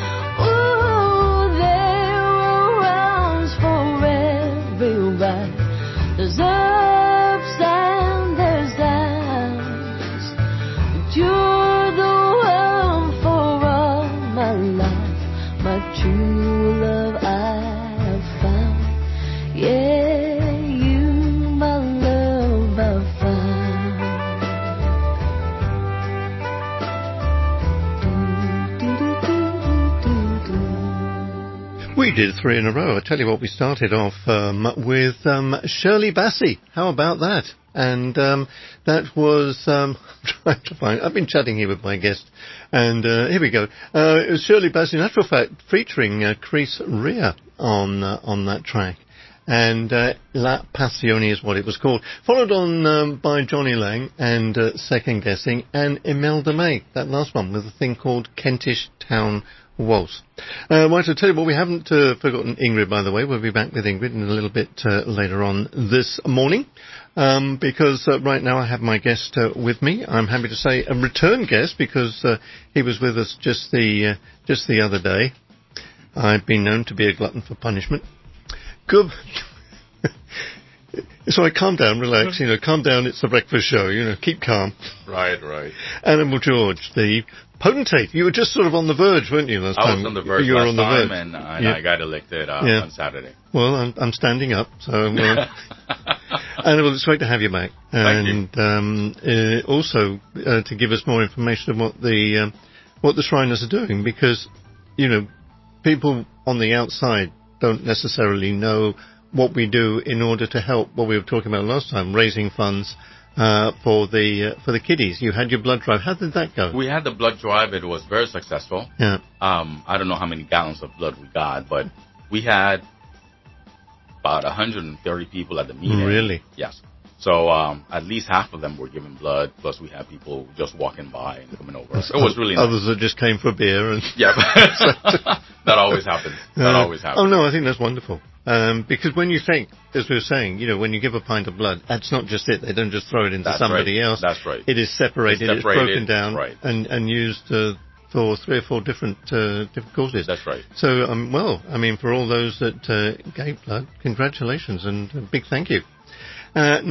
There's ups and there's downs, but you're the one for all my life, my true love I have found. Yeah, you, my love I've found. We did 3 in a row. I tell you what, we started off with Shirley Bassey. How about that? And that was I'm trying to find. I've been chatting here with my guest, and here we go. It was Shirley Bassey, in actual fact, featuring Chris Rea on that track. And La Passione is what it was called. Followed on by Johnny Lang and Second Guessing, and Imelda May, that last one, with a thing called Kentish Town Waltz. Right, I'll tell you what, we haven't forgotten Ingrid, by the way. We'll be back with Ingrid in a little bit later on this morning, because right now I have my guest with me. I'm happy to say a return guest, because he was with us just the other day. I've been known to be a glutton for punishment. Good. So I calm down, relax, calm down, it's the breakfast show, keep calm. Right. Animal George, the potentate. You were just sort of on the verge, weren't you, last time? I was on the verge last time, and I got elected on Saturday. Well, I'm standing up, so... Animal, it's great to have you back. Thank you. Also, to give us more information on what the Shriners are doing, because, people on the outside don't necessarily know what we do in order to help what we were talking about last time, raising funds for the kiddies. You had your blood drive. How did that go? We had the blood drive. It was very successful. Yeah. I don't know how many gallons of blood we got, but we had about 130 people at the meeting. Really? Yes. So at least half of them were giving blood, plus we had people just walking by and coming over. It was really nice. Others that just came for a beer. And yeah. That always happens. Oh, no, I think that's wonderful. Because when you think, as we were saying, when you give a pint of blood, that's not just it. They don't just throw it into somebody else. That's right. It is separated, it's broken down, right, and used for 3 or 4 different causes. That's right. So, for all those that gave blood, congratulations and a big thank you. Now,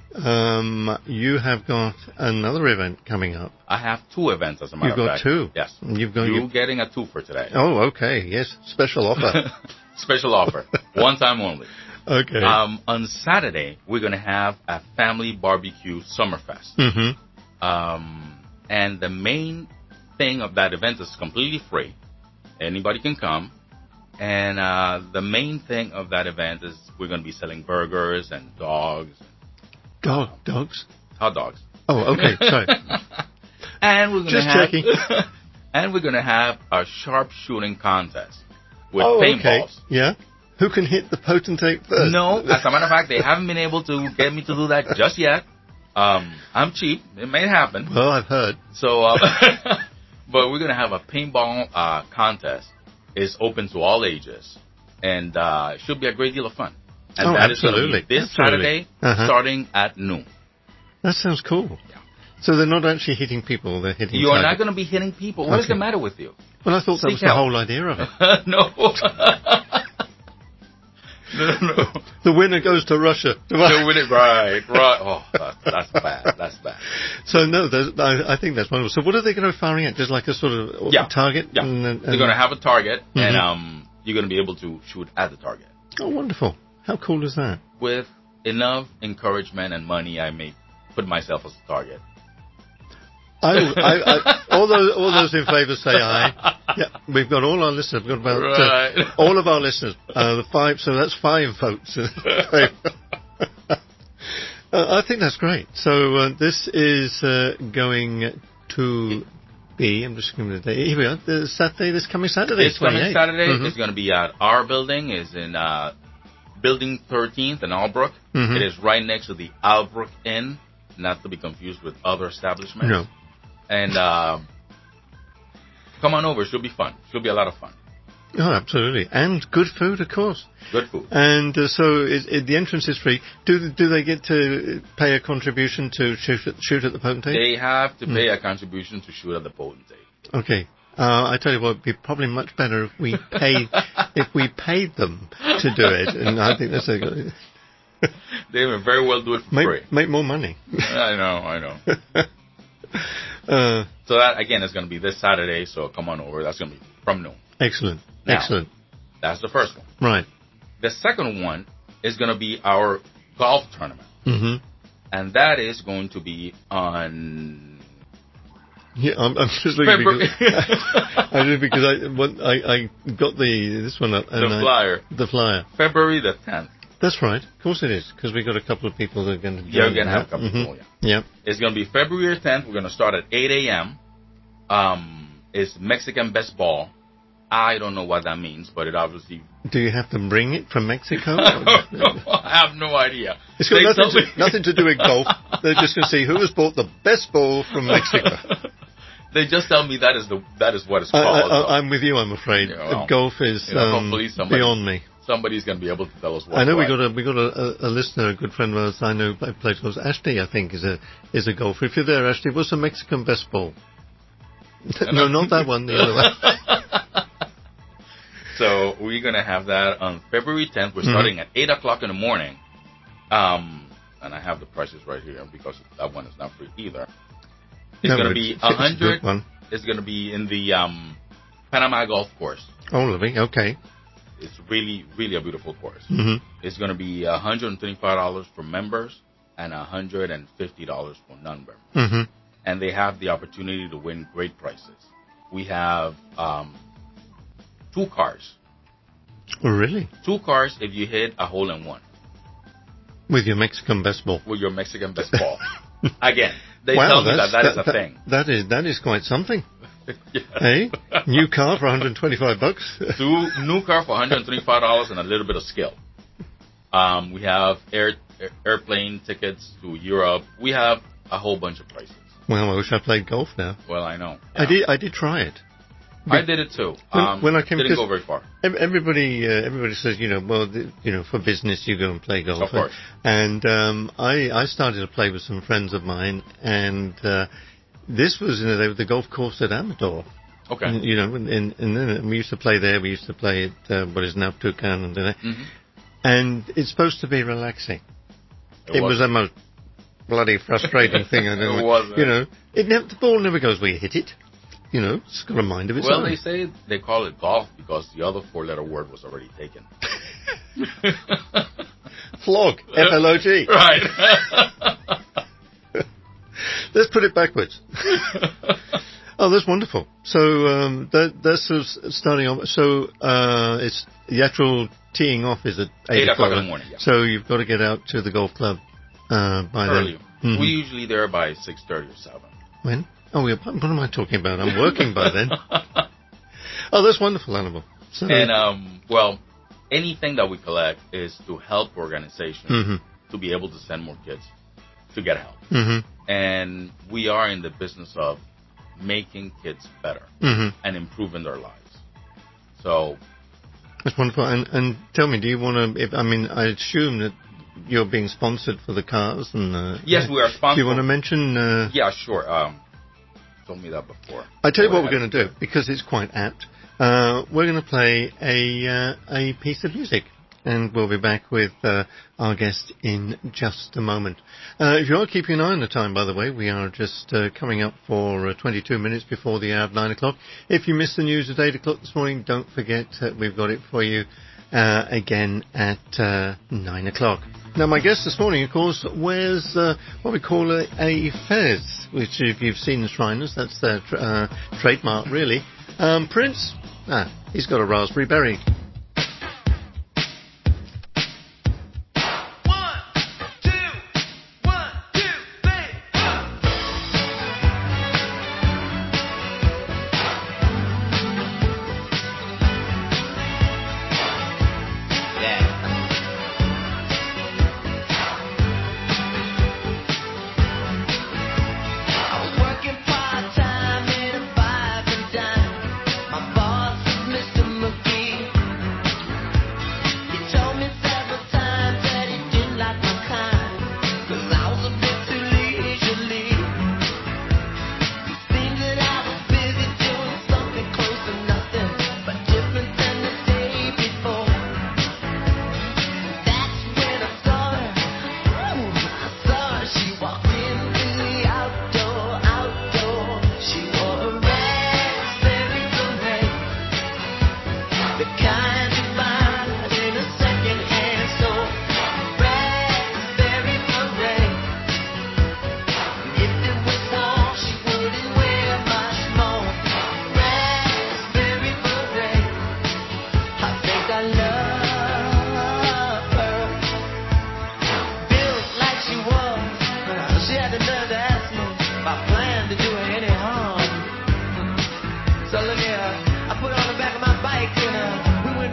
You have got another event coming up. I have 2 events, as a matter You've of fact. got 2. Yes. You're getting a 2 for today. Oh, okay. Yes. Special offer. Special offer. One time only. Okay. On Saturday, we're going to have a family barbecue Summerfest. Mm-hmm. And the main thing of that event is completely free. Anybody can come. And the main thing of that event is we're going to be selling burgers and dogs. Dogs? Hot dogs. Oh, okay. Sorry. And we're going Just checking. And we're going to have a sharpshooting contest with paintballs. paintballs. Okay. Yeah. Who can hit the potentate first? No, as a matter of fact, they haven't been able to get me to do that just yet. I'm cheap. It may happen. Well, I've heard. So, but we're going to have a paintball contest. It's open to all ages. And it should be a great deal of fun. And that absolutely. is going to be this Absolutely. Saturday, starting at noon. That sounds cool. Yeah. So they're not actually hitting people, they're hitting You're targets. not going to be hitting people. What is the matter with you? Well, I thought that was the whole idea of it. No. No. The winner goes to Russia. The winner, right. Oh, that's bad. That's bad. So, no, I think that's wonderful. So what are they going to be firing at? Just like a sort of target? Yeah. They're going to have a target, and you're going to be able to shoot at the target. Oh, wonderful. How cool is that? With enough encouragement and money, I may put myself as a target. All those in favour say aye. Yeah, we've got all our listeners. We've got about all of our listeners. The 5, so that's 5 votes. I think that's great. So this is going to be. I'm just going to the date. Here we are. This coming Saturday. This coming Saturday is going to be at our building. Is in Building 13th in Albrook. Mm-hmm. It is right next to the Albrook Inn, not to be confused with other establishments. No. And come on over. It should be fun. It should be a lot of fun. Oh, absolutely. And good food, of course. Good food. And so the entrance is free. Do they get to pay a contribution to shoot at the potentate? They have to pay a contribution to shoot at the potentate. Okay. I tell you what, it'd be probably much better if we paid them to do it. And I think that's a good... They would very well do it for free. Make more money. I know. So that, again, is going to be this Saturday, so come on over. That's going to be from noon. Excellent. Now, excellent. That's the first one. Right. The second one is going to be our golf tournament. Mm-hmm. And that is going to be on... Yeah, I'm just looking because I got this one up. And the flyer. February the 10th. That's right. Of course it is, because we've got a couple of people that are going to join. Yeah, we're going to have a couple of people, yeah. It's going to be February 10th. We're going to start at 8 a.m. It's Mexican Best Ball. I don't know what that means, but it obviously... Do you have to bring it from Mexico? I have no idea. It's got nothing to do with golf. They're just going to see who has bought the best ball from Mexico. They just tell me that is what it's called. I'm with you, I'm afraid. Golf is beyond me. Somebody's going to be able to tell us what. I know we got a listener, a good friend of ours. I know plays golf. Ashley, I think, is a golfer. If you're there, Ashley, what's the Mexican best ball? No, not that one. The other one. So we're going to have that on February 10th. We're starting at 8 o'clock in the morning. And I have the prices right here because that one is not free either. It's going to be 100. It's going to be in the Panama Golf Course. Oh, lovely. Okay. It's really, really a beautiful course. Mm-hmm. It's going to be $125 for members and $150 for non-members. Mm-hmm. And they have the opportunity to win great prizes. We have 2 cars. Oh, really? 2 cars if you hit a hole-in-one. With your Mexican best ball. With your Mexican best ball. Again, they tell me that is a thing. That is quite something. Yes. Hey, new car for $125. New car for $125 and a little bit of skill. We have airplane tickets to Europe. We have a whole bunch of prices. Well, I wish I played golf now. Well, I know. Yeah. I did try it. I did it too. When I came, didn't go very far. Everybody says, for business you go and play golf. Of course. And I started to play with some friends of mine, and this was the golf course at Amador. Okay. And then we used to play there. We used to play at what is now Tucán, and it's supposed to be relaxing. It was the most bloody frustrating thing. I don't It know. wasn't. You know, the ball never goes where you hit it. You know, it's got a mind of its Well, own. they say they call it golf because the other four-letter word was already taken. Flog. F-L-O-G. Right. Let's put it backwards. Oh, that's wonderful. So that's sort of starting off. So it's the actual teeing off is at 8 o'clock in the morning. Yeah. So you've got to get out to the golf club by Early. then. Mm-hmm. We're usually there by 6:30 or 7. When? Oh, what am I talking about? I'm working by then. Oh, that's wonderful, Animal. So, And well, anything that we collect is to help organizations to be able to send more kids to get help. Mm-hmm. And we are in the business of making kids better and improving their lives. So that's wonderful. And tell me, do you want to? I mean, I assume that you're being sponsored for the cars, and yes, we are sponsored. Do you want to mention? Yeah, sure. Told me that before. I tell you what we're going to do because it's quite apt. We're going to play a piece of music, and we'll be back with our guest in just a moment. If you are keeping an eye on the time, by the way, we are just coming up for 22 minutes before the hour of 9 o'clock. If you missed the news at 8 o'clock this morning, don't forget we've got it for you again at 9 o'clock. Now, my guest this morning, of course, wears what we call a fez, which if you've seen the Shriners, that's their trademark, really. Prince, he's got a raspberry berry. So look here, I put her on the back of my bike and we went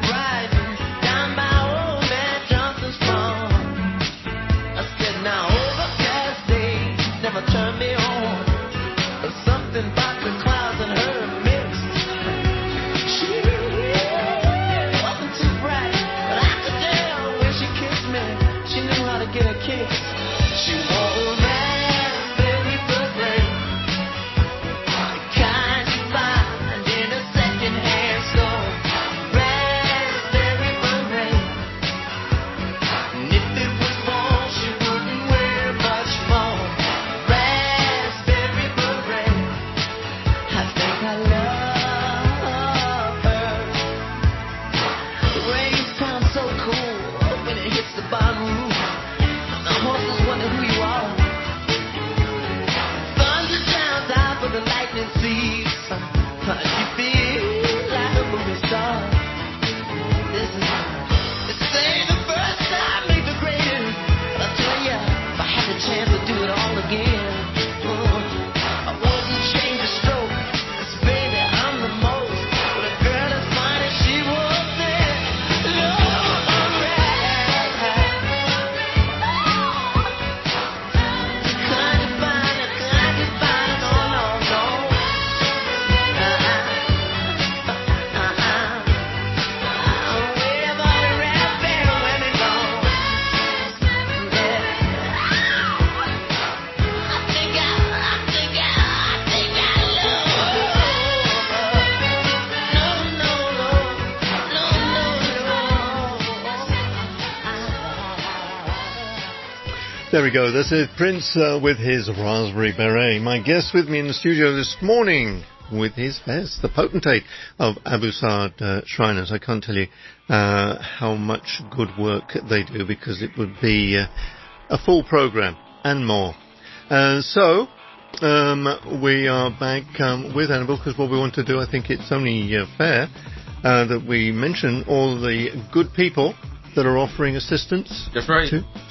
There we go. That's it. Prince with his Raspberry Beret. My guest with me in the studio this morning with his Fez, the potentate of Abu Saad Shriners. I can't tell you how much good work they do, because it would be a full program and more. So we are back with Annabelle, because what we want to do, I think it's only fair that we mention all the good people that are offering assistance. That's right.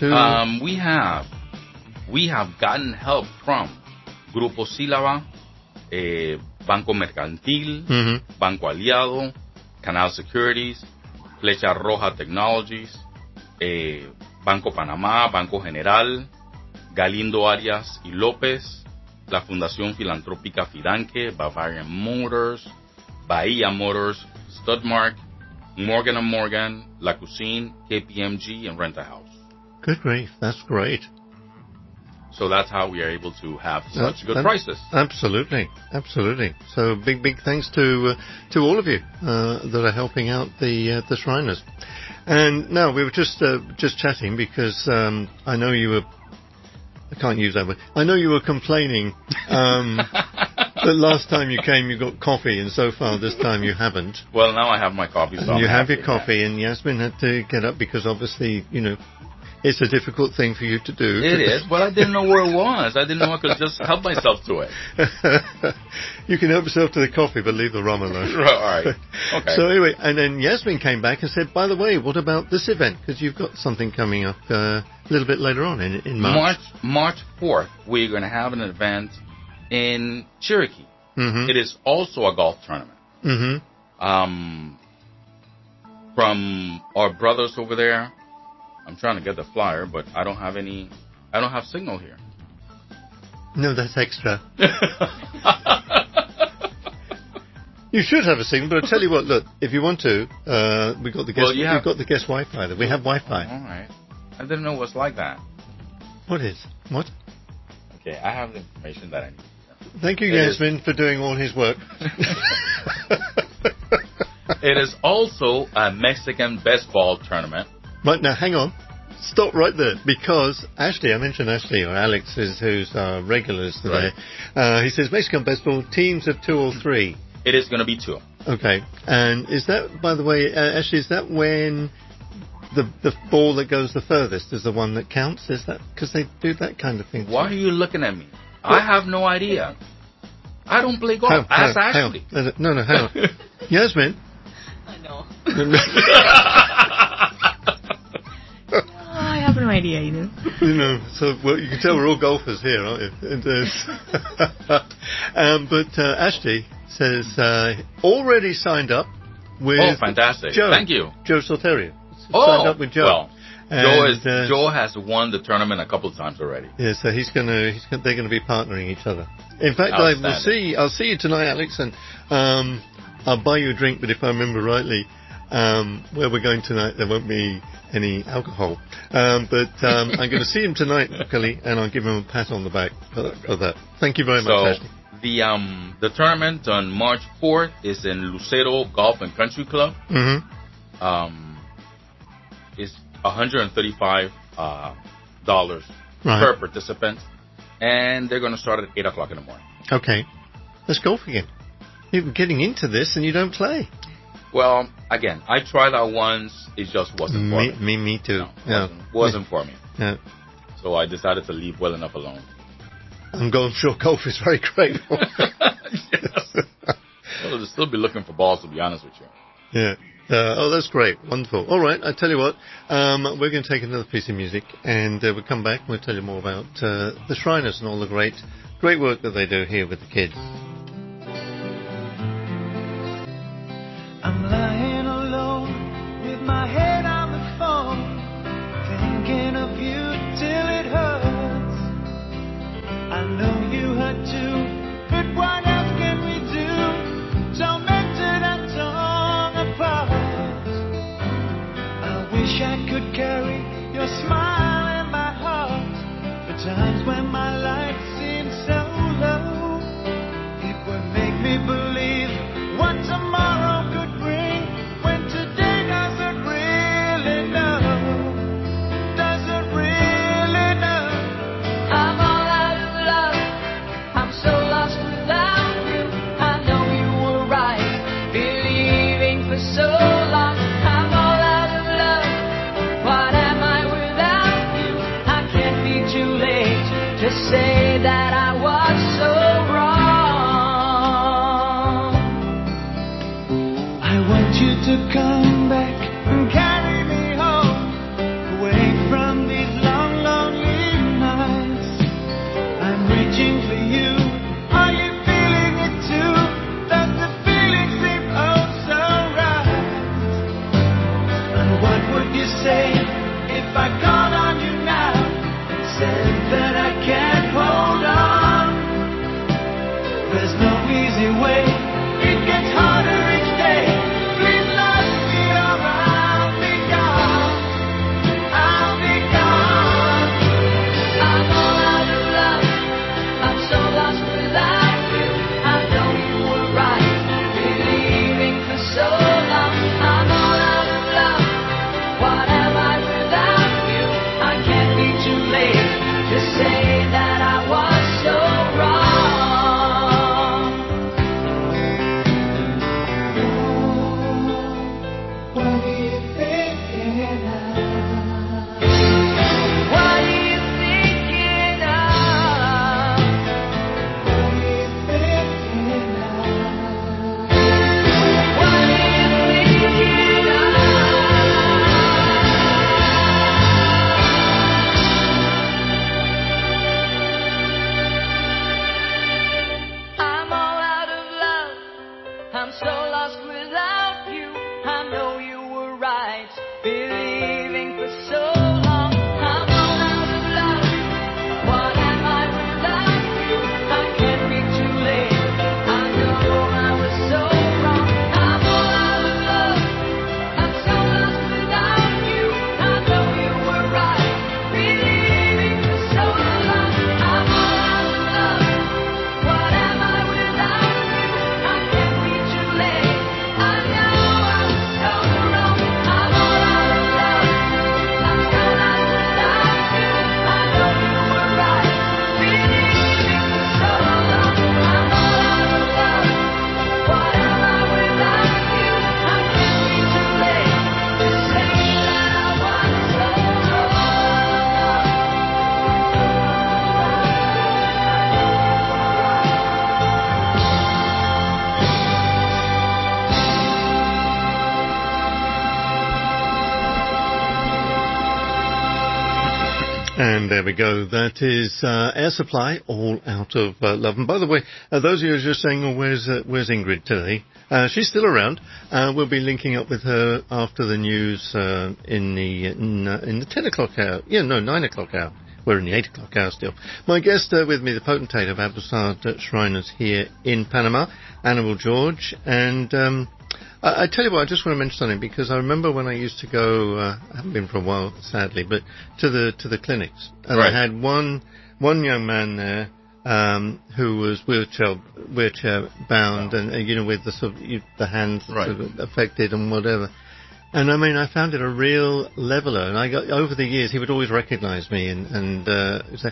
We have gotten help from Grupo Sílaba, Banco Mercantil, Banco Aliado, Canal Securities, Flecha Roja Technologies, Banco Panamá, Banco General, Galindo Arias y López, la Fundación Filantrópica Fidanque, Bavarian Motors, Bahía Motors, Studmark, Morgan & Morgan, La Cuisine, KPMG, and Rent a House. Good grief, that's great. So that's how we are able to have such good prices. Absolutely, absolutely. So big thanks to all of you that are helping out the Shriners. And now we were just chatting, because I know you were. I can't use that word. I know you were complaining that last time you came you got coffee, and so far this time you haven't. Well, now I have my coffee. So you have your coffee, and Yasmin had to get up because obviously, it's a difficult thing for you to do. It is. Well, I didn't know where it was. I didn't know I could just help myself to it. You can help yourself to the coffee, but leave the rum alone. Right, all right. Okay. So anyway, and then Yasmin came back and said, by the way, what about this event? Because you've got something coming up a little bit later on in March. March 4th, we're going to have an event in Cherokee. Mm-hmm. It is also a golf tournament. Mm-hmm. From our brothers over there. I'm trying to get the flyer, but I don't have signal here. No, that's extra. You should have a signal, but I'll tell you what, look, if you want to, we've got the guest Wi-Fi. We have Wi-Fi. All right. I didn't know it was like that. What is? What? Okay, I have the information that I need. Thank you, Yasmin, for doing all his work. It is also a Mexican baseball tournament. Right, now hang on. Stop right there, because Ashley, I mentioned Ashley, or Alex, who's our regulars today. Right. He says Mexican baseball, teams of 2 or 3. It is going to be 2. Okay. And is that, by the way, Ashley, is that when the ball that goes the furthest is the one that counts? Is that because they do that kind of thing? Why are you looking at me? What? I have no idea. I don't play golf. Ask Ashley. No, hang on. Yasmin? I know. I have no idea either. So you can tell we're all golfers here, aren't you? But Ashley says already signed up with. Oh, fantastic! Joe. Thank you, Joe Solterio. Signed up with Joe. Well, Joe has won the tournament a couple of times already. Yeah, so they're going to be partnering each other. In fact, I'll see you tonight, Alex, and I'll buy you a drink. But if I remember rightly, where we're going tonight, there won't be any alcohol. But I'm going to see him tonight, luckily, and I'll give him a pat on the back for that. Thank you very much, Ashley. The tournament on March 4th is in Lucero Golf and Country Club. Mm-hmm. It's $135 per participant, and they're going to start at 8 o'clock in the morning. Okay. Let's golf again. You're getting into this and you don't play. Well, again, I tried that once. It just wasn't for me. Me too. No, wasn't for me. Yeah. So I decided to leave well enough alone. I'm sure golf is very grateful. Yes. Well, they'll still be looking for balls, to be honest with you. Yeah. That's great. Wonderful. All right, I tell you what, we're going to take another piece of music, and we'll come back and we'll tell you more about the Shriners and all the great work that they do here with the kids. I'm lying alone with my head on the phone, thinking of you till it hurts. I know you hurt too, but what else can we do? Tormented and torn apart. I wish I could carry your smile in my heart. The times when my life seemed so low, it would make me believe what tomorrow could bring, when today doesn't really know, doesn't really know. to come back and carry me home, away from these long, lonely nights. I'm reaching for you. Are you feeling it too? Does the feeling seem oh so right? And what would you say if I called on you now and said that I can't hold on? There's no easy way. It gets harder each day. Please let me or I'll be gone. I'll be gone. I'm all out of love. I'm so lost without you. I know you were right, believing for so long. I'm all out of love. What am I without you? I can't be too late to say that I was so wrong. What are you thinking of? What are you thinking of? What are you thinking of? What are you thinking of? I'm all out of love. I'm so lost without you. I know you were right, believing for so long. I'm all out of love. What am I without you? I can't be too late. I know I was so wrong. I'm all out of love. I'm so lost without you. I know you were right, believing for so long. I'm all out of love. What am I without you? I can't be too late. I know I was so wrong. I'm all out of love. I'm so lost without you. I know you were right, believing for so long. I'm all out of love. What am I without you? I can't be too late to say that I was so And there we go. That is Air Supply, All Out of Love. And by the way, those of you who are just saying, oh, where's Ingrid today? She's still around. We'll be linking up with her after the news in the 10 o'clock hour. 9 o'clock hour. We're in the 8 o'clock hour still. My guest with me, the potentate of Abelsard Shriners here in Panama, Annabel George. And I tell you what, I just want to mention something, because I remember when I used to go, I haven't been for a while, sadly, but to the clinics. And Right. I had one young man there who was wheelchair bound, and with the sort of the hands Right. sort of affected and whatever. And I mean, I found it a real leveler. And I got over the years, he would always recognise me and say,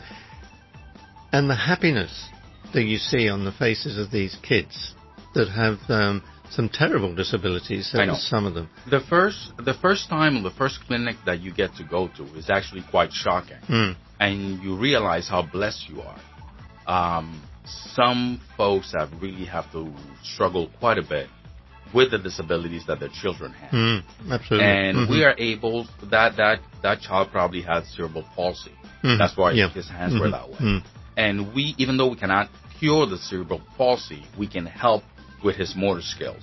and the happiness that you see on the faces of these kids that have some terrible disabilities. I know. Some of them. The first time, the first clinic that you get to go to is actually quite shocking, and you realize how blessed you are. Some folks have really have to struggle quite a bit with the disabilities that their children have. Absolutely. And we are able, that child probably had cerebral palsy. That's why his hands were that way. And we, even though we cannot cure the cerebral palsy, we can help with his motor skills.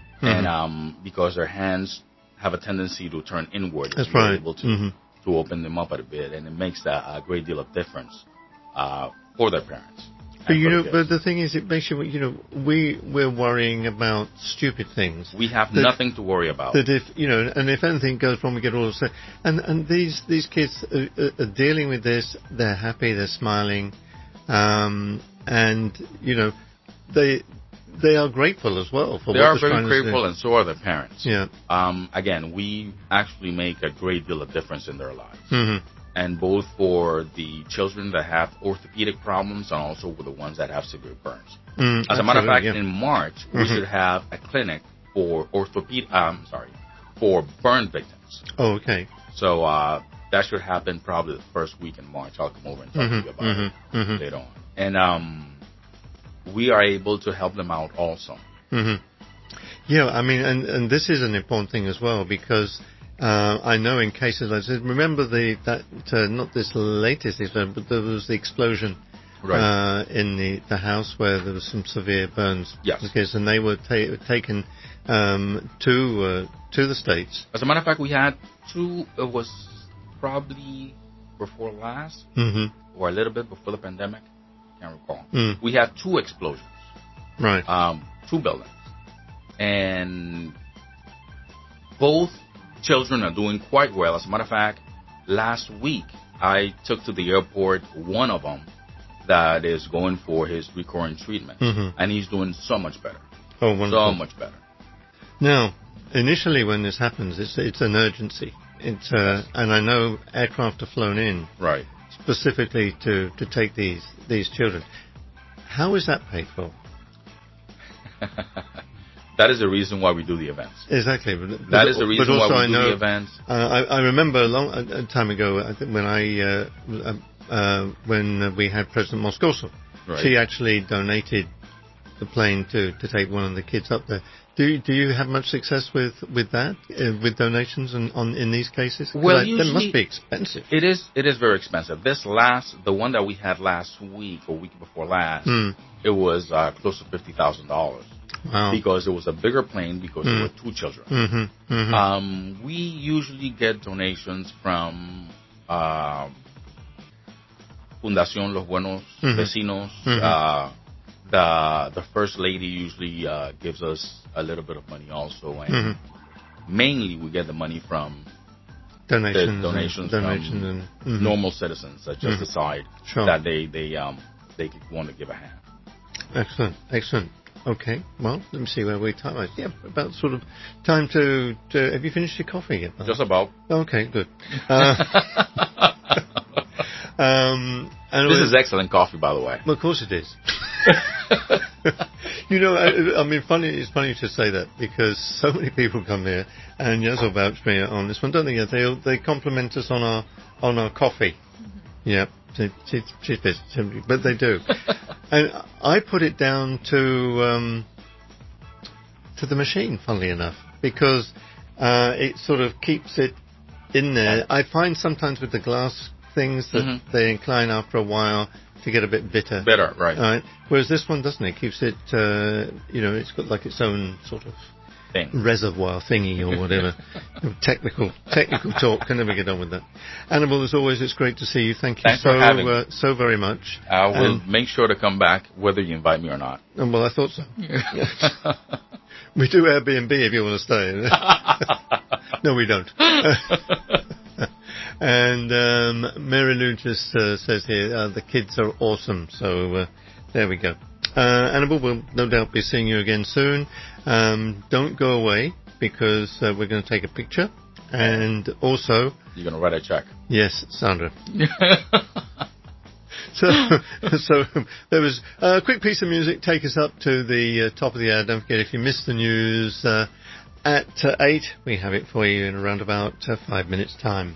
And because their hands have a tendency to turn inward, That's we're right. able to open them up a bit, and it makes a great deal of difference for their parents. But but the thing is, it makes you, we're worrying about stupid things. We have nothing to worry about. That if, and if anything goes wrong, we get all upset. And these kids are dealing with this. They're happy. They're smiling, and they are grateful as well for they what are the very Shriners grateful, do. and so are their parents. Yeah. Again, we actually make a great deal of difference in their lives. Mm-hmm. And both for the children that have orthopedic problems and also for the ones that have severe burns. As a matter of fact, in March, we should have a clinic for for burn victims. Oh, okay. So that should happen probably the first week in March. I'll come over and talk to you about it later on. And we are able to help them out also. Yeah, I mean, and this is an important thing as well, because I know in cases like this, remember not this latest event, but there was the explosion in the house where there was some severe burns. Yes. And they were taken to the States. As a matter of fact, we had two, it was probably before last, or a little bit before the pandemic, can't recall. We had two explosions. Right. Two buildings. And both children are doing quite well. As a matter of fact, last week I took to the airport one of them that is going for his recurrent treatment, and he's doing so much better. Oh, wonderful. So much better. Now, initially when this happens, it's an urgency. It's and I know aircraft are flown in specifically to take these children. How is that paid for? That is the reason why we do the events. Exactly. That is the reason why we do the events. I remember a long time ago, I think when we had President Moscoso, she actually donated the plane to take one of the kids up there. Do you have much success with that, with donations in these cases? Well, that must be expensive. It is very expensive. The one that we had last week or week before last, it was close to $50,000. Wow. Because it was a bigger plane because there were two children. We usually get donations from Fundación Los Buenos Vecinos. The first lady usually gives us a little bit of money also, and mainly we get the money from donations from normal citizens that just decide that they want to give a hand. Excellent. Okay, well, let me see where we time. Yeah, about sort of time to have you finished your coffee yet? Just about. Okay, good. This is excellent coffee, by the way. Well, of course it is. I mean, it's funny to say that, because so many people come here and yes, will vouch for me on this one, don't they? They compliment us on our coffee. Yeah. She's busy, but they do. And I put it down to the machine, funnily enough, because it sort of keeps it in there. I find sometimes with the glass things that they incline after a while to get a bit bitter. Bitter, right. Whereas this one doesn't. It keeps it, it's got like its own sort of reservoir thingy or whatever. technical talk. Can never get on with that. Annabelle, as always, it's great to see you. Thank you so very much. I will make sure to come back whether you invite me or not. Well, I thought so. We do Airbnb if you want to stay. No, we don't. And Mary Lou just says here, the kids are awesome. So there we go. Annabelle, we'll no doubt be seeing you again soon. Don't go away, because we're going to take a picture. And also... You're going to write a check. Yes, Sandra. So there was a quick piece of music. Take us up to the top of the hour. Don't forget, if you missed the news at 8, we have it for you in around about 5 minutes' time.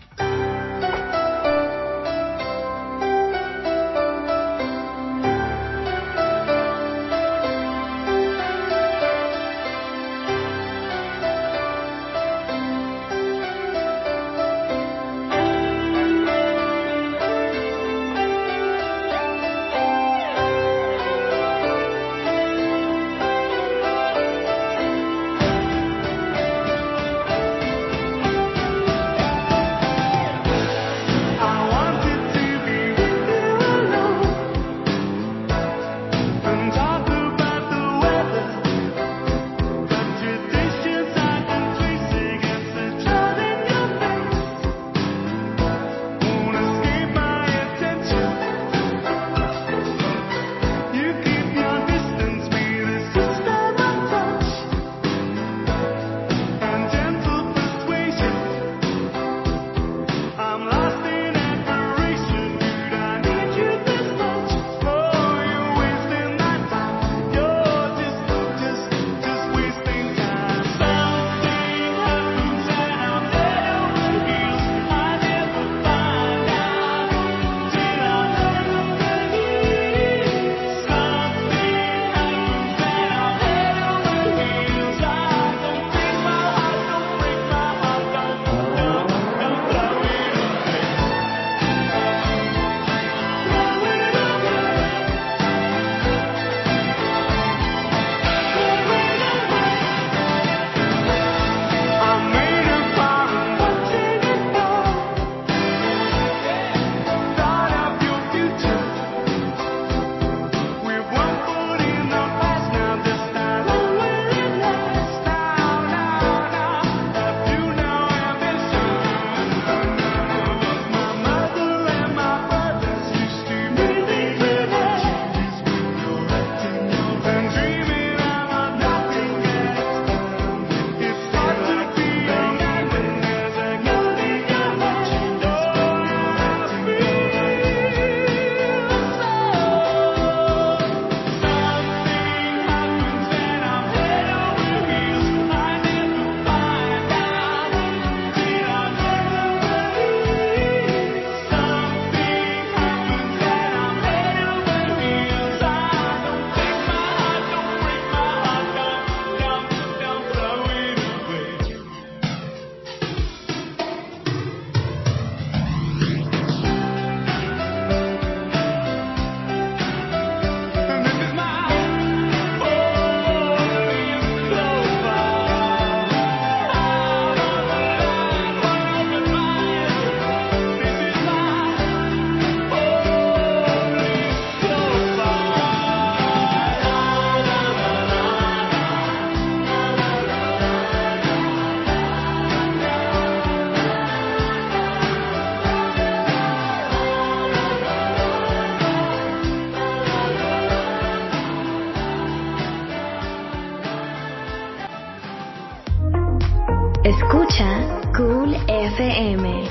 Escucha Cool FM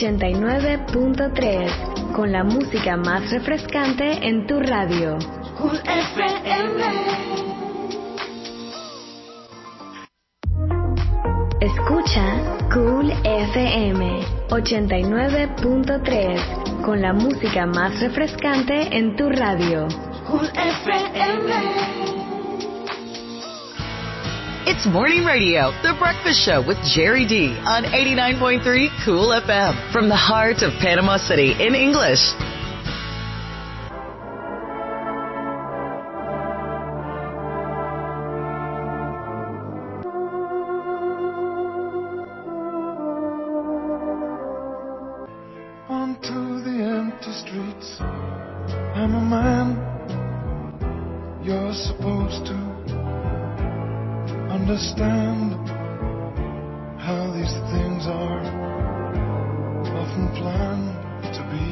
89.3 con la música más refrescante en tu radio. Cool FM. Escucha Cool FM 89.3 con la música más refrescante en tu radio. Cool FM. It's Morning Radio, The Breakfast Show with Jerry D on 89.3 Cool FM from the heart of Panama City in English. Onto the empty streets, I'm a man. You're supposed to understand how these things are often planned to be.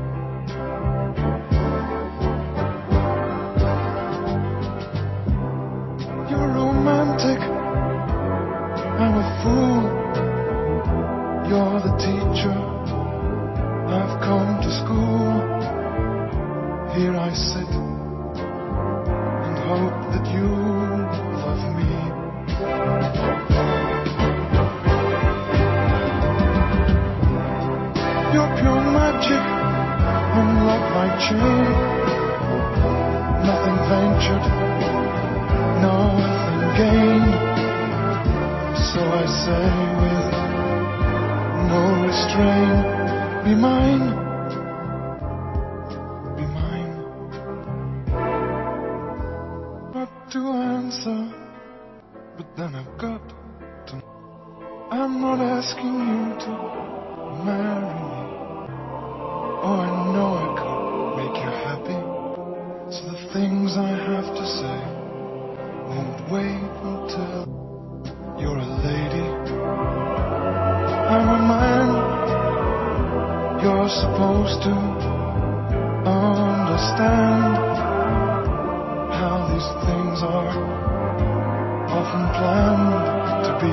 You're romantic, I'm a fool. You're the teacher, I've come to school. Here I sit and hope that you love me. You're pure magic, unlock my chain. Nothing ventured, nothing gained. So I say with no restraint, be mine, be mine. What to answer? But then I've got to. I'm not asking you to marry me. Oh, I know I could make you happy. So the things I have to say won't wait until you're a lady. I'm a man. You're supposed to understand how these things are often planned to be.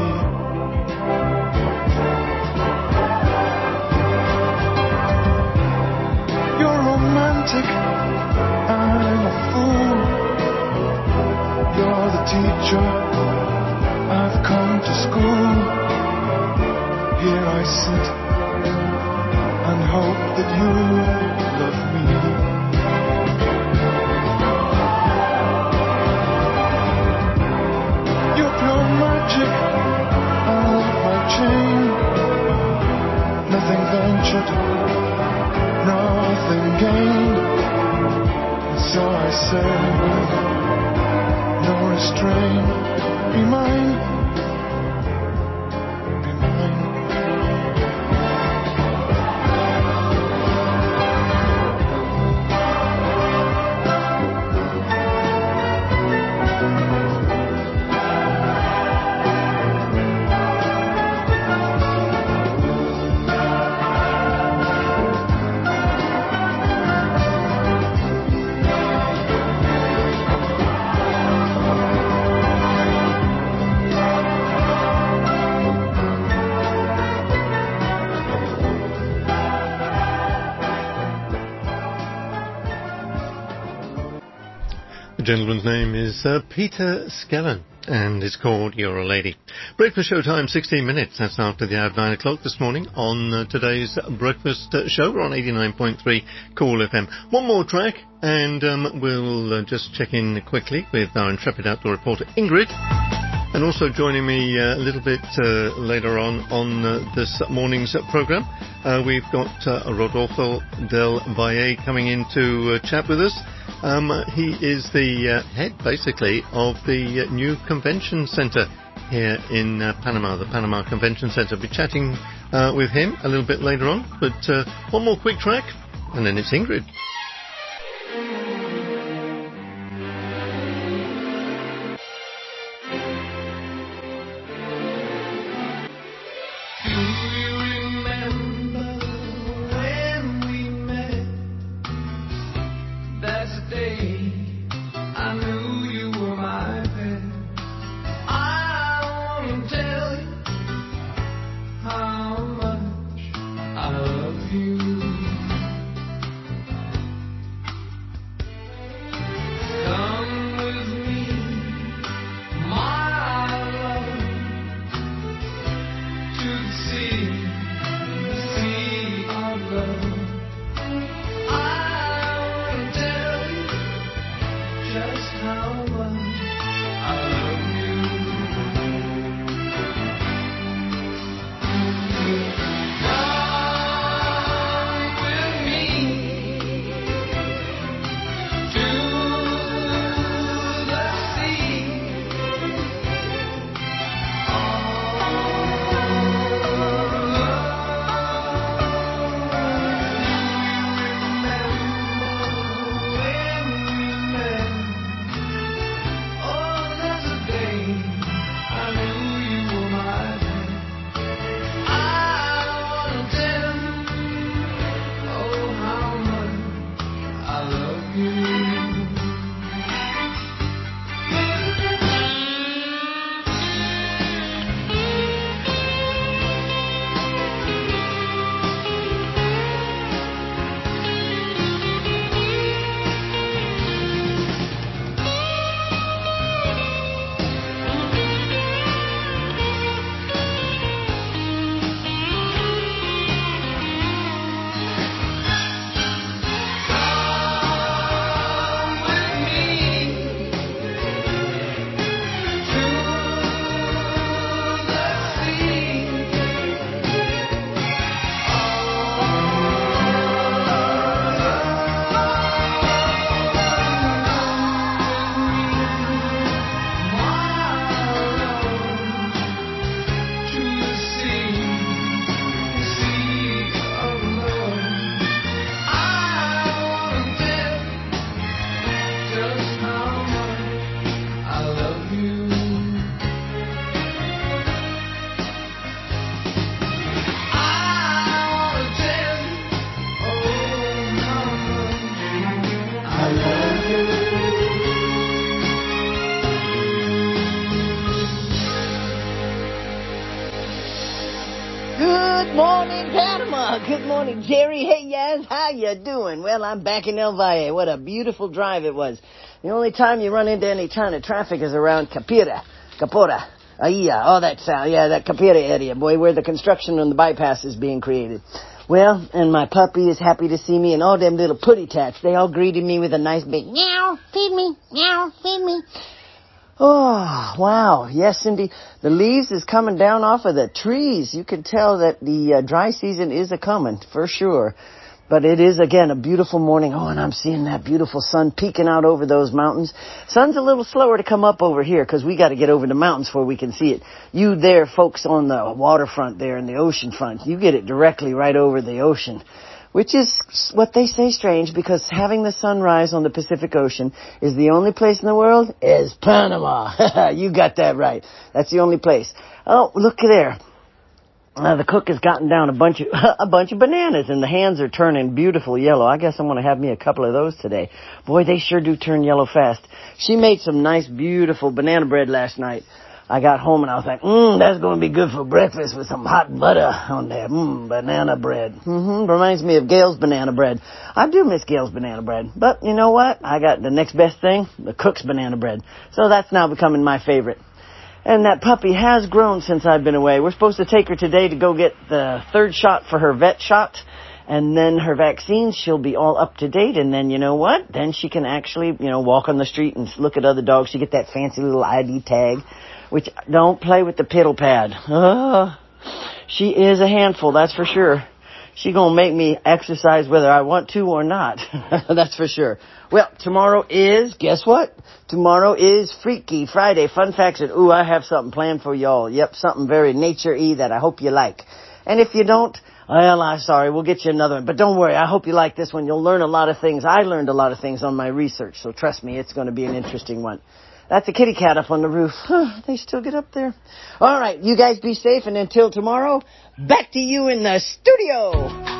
You're romantic, I'm a fool. You're the teacher, I've come to school. Here I sit and hope that you love me. Magic, unlock my chain. Nothing ventured, nothing gained. So I say with no restraint, be mine, be mine. The gentleman's name is Peter Skellen, and it's called You're a Lady. Breakfast show time, 16 minutes. That's after the hour of 9 o'clock this morning on today's breakfast show. We're on 89.3 Cool FM. One more track, and we'll just check in quickly with our intrepid outdoor reporter, Ingrid. And also joining me a little bit later on this morning's programme, we've got Rodolfo Del Valle coming in to chat with us. He is the head, basically, of the new convention centre here in Panama, the Panama Convention Centre. We'll be chatting with him a little bit later on. But one more quick track, and then it's Ingrid. Good morning, Panama. Good morning, Jerry. Hey, Yaz, how you doing? Well, I'm back in El Valle. What a beautiful drive it was. The only time you run into any kind of traffic is around Capora, Aia, all that sound. Yeah, that Capora area, boy, where the construction on the bypass is being created. Well, and my puppy is happy to see me, and all them little putty tats, they all greeted me with a nice big meow, feed me, meow, feed me. Oh, wow. Yes, Cindy, the leaves is coming down off of the trees. You can tell that the dry season is a-coming, for sure. But it is, again, a beautiful morning. Oh, and I'm seeing that beautiful sun peeking out over those mountains. Sun's a little slower to come up over here because we got to get over the mountains before we can see it. You there, folks on the waterfront there and the ocean front, you get it directly right over the ocean. Which is what they say strange, because having the sunrise on the Pacific Ocean is the only place in the world is Panama. You got that right. That's the only place. Oh, look there. The cook has gotten down a bunch of bananas, and the hands are turning beautiful yellow. I guess I'm going to have me a couple of those today. Boy, they sure do turn yellow fast. She made some nice, beautiful banana bread last night. I got home and I was like, that's going to be good for breakfast with some hot butter on there. Banana bread. Reminds me of Gail's banana bread. I do miss Gail's banana bread. But you know what? I got the next best thing, the cook's banana bread. So that's now becoming my favorite. And that puppy has grown since I've been away. We're supposed to take her today to go get the third shot for her vet shot. And then her vaccines, she'll be all up to date. And then you know what? Then she can actually, walk on the street and look at other dogs. She get that fancy little ID tag. Which, don't play with the piddle pad. She is a handful, that's for sure. She gonna make me exercise whether I want to or not. That's for sure. Well, tomorrow is, guess what? Tomorrow is Freaky Friday. Fun facts, and I have something planned for y'all. Yep, something very nature-y that I hope you like. And if you don't, well, I'm sorry, we'll get you another one. But don't worry, I hope you like this one. You'll learn a lot of things. I learned a lot of things on my research, so trust me, it's going to be an interesting one. That's a kitty cat up on the roof. They still get up there. All right, you guys be safe, and until tomorrow, back to you in the studio.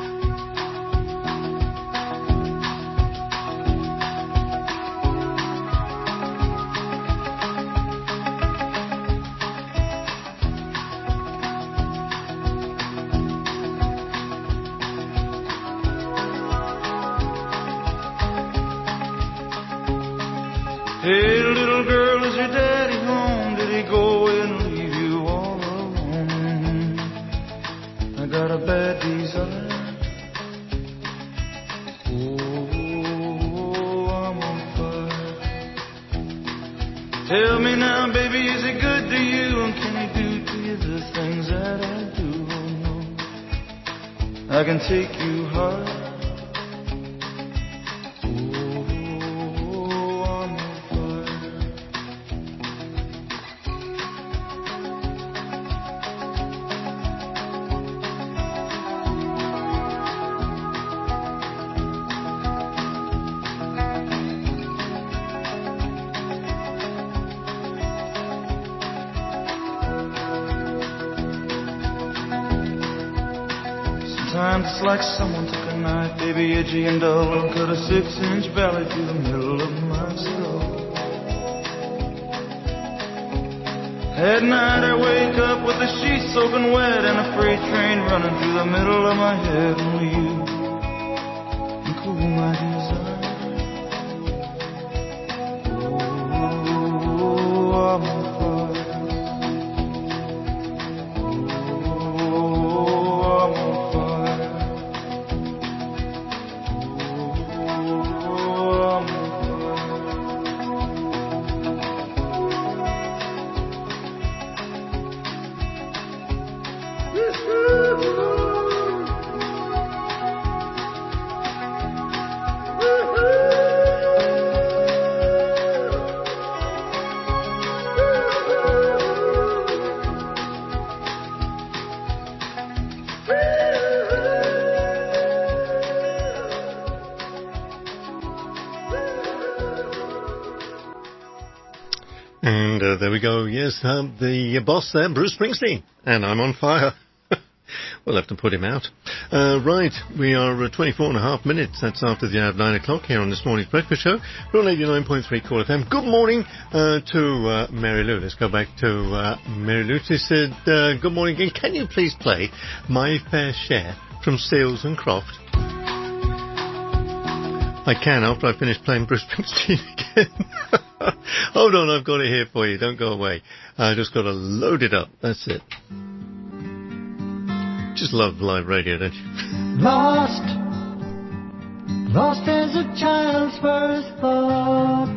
Hey, little girl, is your daddy home? Did he go and leave you all alone? got a bad desire. Oh, I'm on fire. Tell me now, baby, is it good to you? And can he do to you the things that I do? Oh no, I can take you high. Sometimes it's like someone took a knife, baby, edgy and dull, and cut a 6-inch valley through the middle of my skull. At night I wake up with the sheets soaking wet and a freight train running through the middle of my head. Only you can cool my desire. Oh, I'm on fire. And there we go. Yes, the boss there, Bruce Springsteen. And I'm on fire. We'll have to put him out. Right, we are 24 and a half minutes. That's after the hour of 9 o'clock here on this morning's breakfast show. We're on 89.3 Cool FM. Good morning to Mary Lou. Let's go back to Mary Lou. She said, good morning again. Can you please play My Fair Share from Seals and Croft? I can after I finish playing Bruce Springsteen again. Hold on, I've got it here for you. Don't go away. I just got to load it up. That's it. Just love live radio, don't you? Lost as a child's first thought.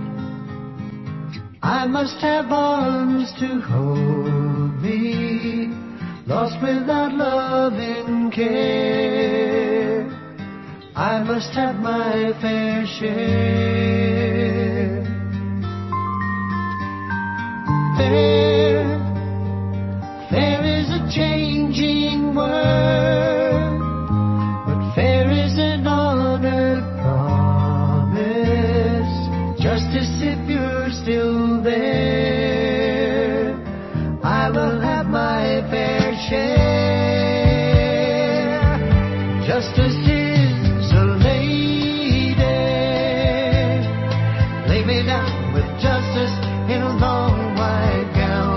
I must have arms to hold me. Lost without love and care. I must have my fair share. Fair is a changing word, but fair is an honored promise. Justice, if you're still there, I will have my fair share. Justice is a lady. Lay me down with justice in a long white gown.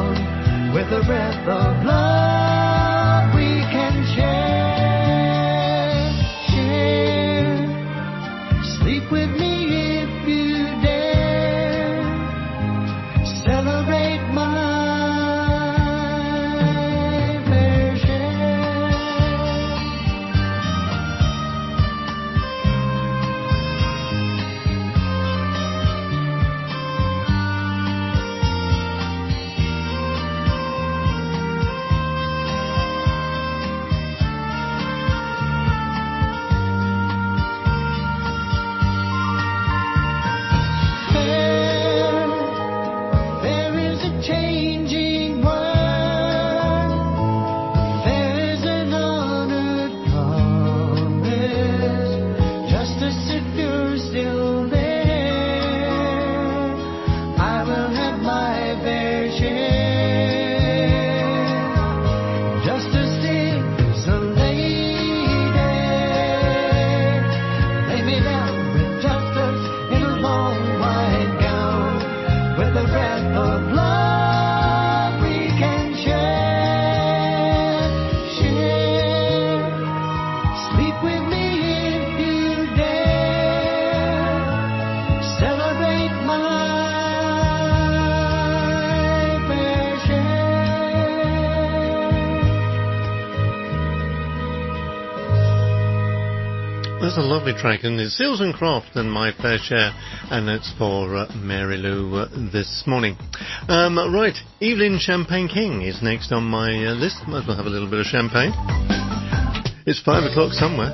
That's a lovely track, and it's Seals and Croft and My Fair Share, and that's for Mary Lou this morning. Right, Evelyn Champagne King is next on my list. Might as well have a little bit of champagne. It's 5 o'clock somewhere.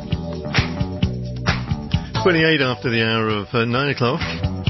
28 after the hour of 9 o'clock.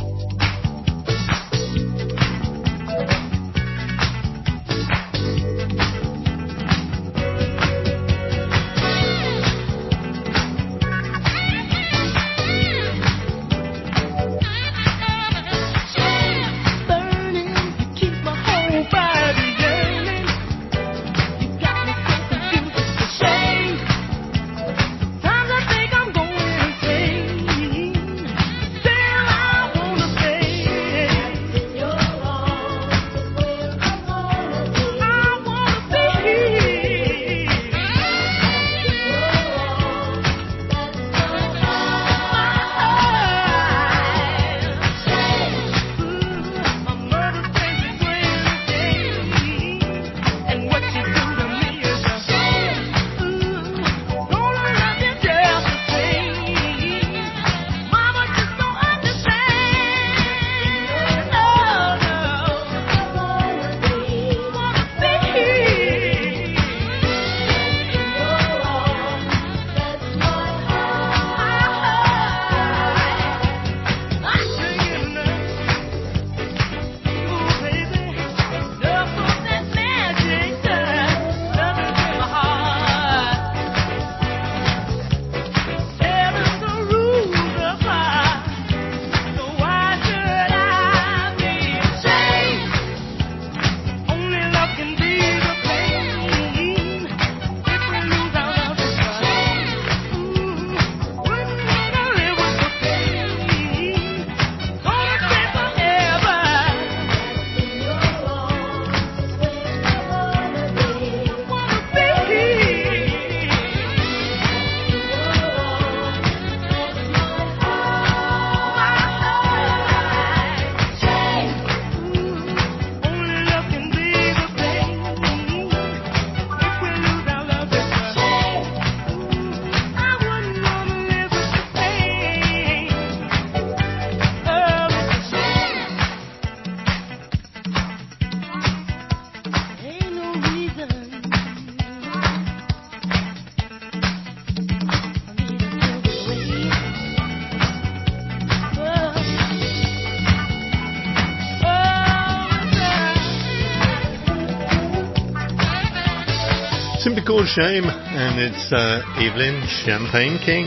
Called Shame, and it's Evelyn Champagne King.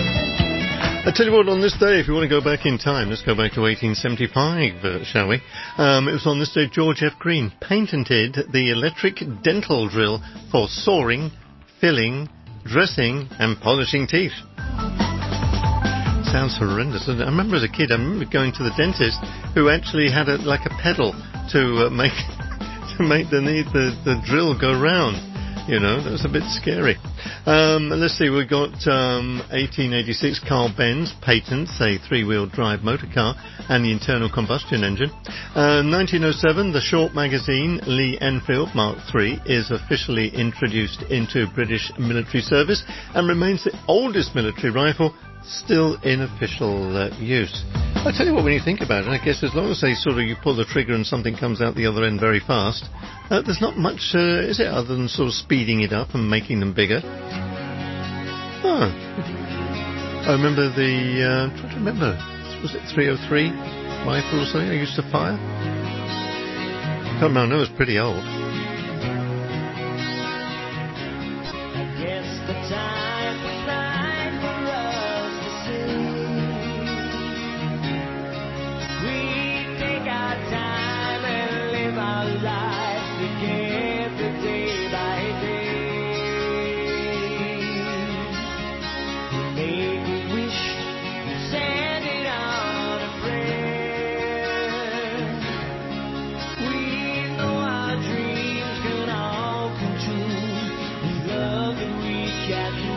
I tell you what, on this day, if you want to go back in time, let's go back to 1875, shall we? It was on this day George F. Green patented the electric dental drill for sawing, filling, dressing, and polishing teeth. Sounds horrendous, doesn't it? I remember as a kid, going to the dentist who actually had a pedal to make the drill go round. You know, that was a bit scary. Let's see, we've got 1886, Carl Benz patents a three-wheel drive motor car and the internal combustion engine. 1907, the short magazine Lee Enfield Mark III is officially introduced into British military service and remains the oldest military rifle still in official use. I tell you what, when you think about it, I guess as long as you pull the trigger and something comes out the other end very fast, there's not much, is it, other than sort of speeding it up and making them bigger. I remember I'm trying to remember, was it 303 rifle or something I used to fire? I can't remember, I know it was pretty old. Can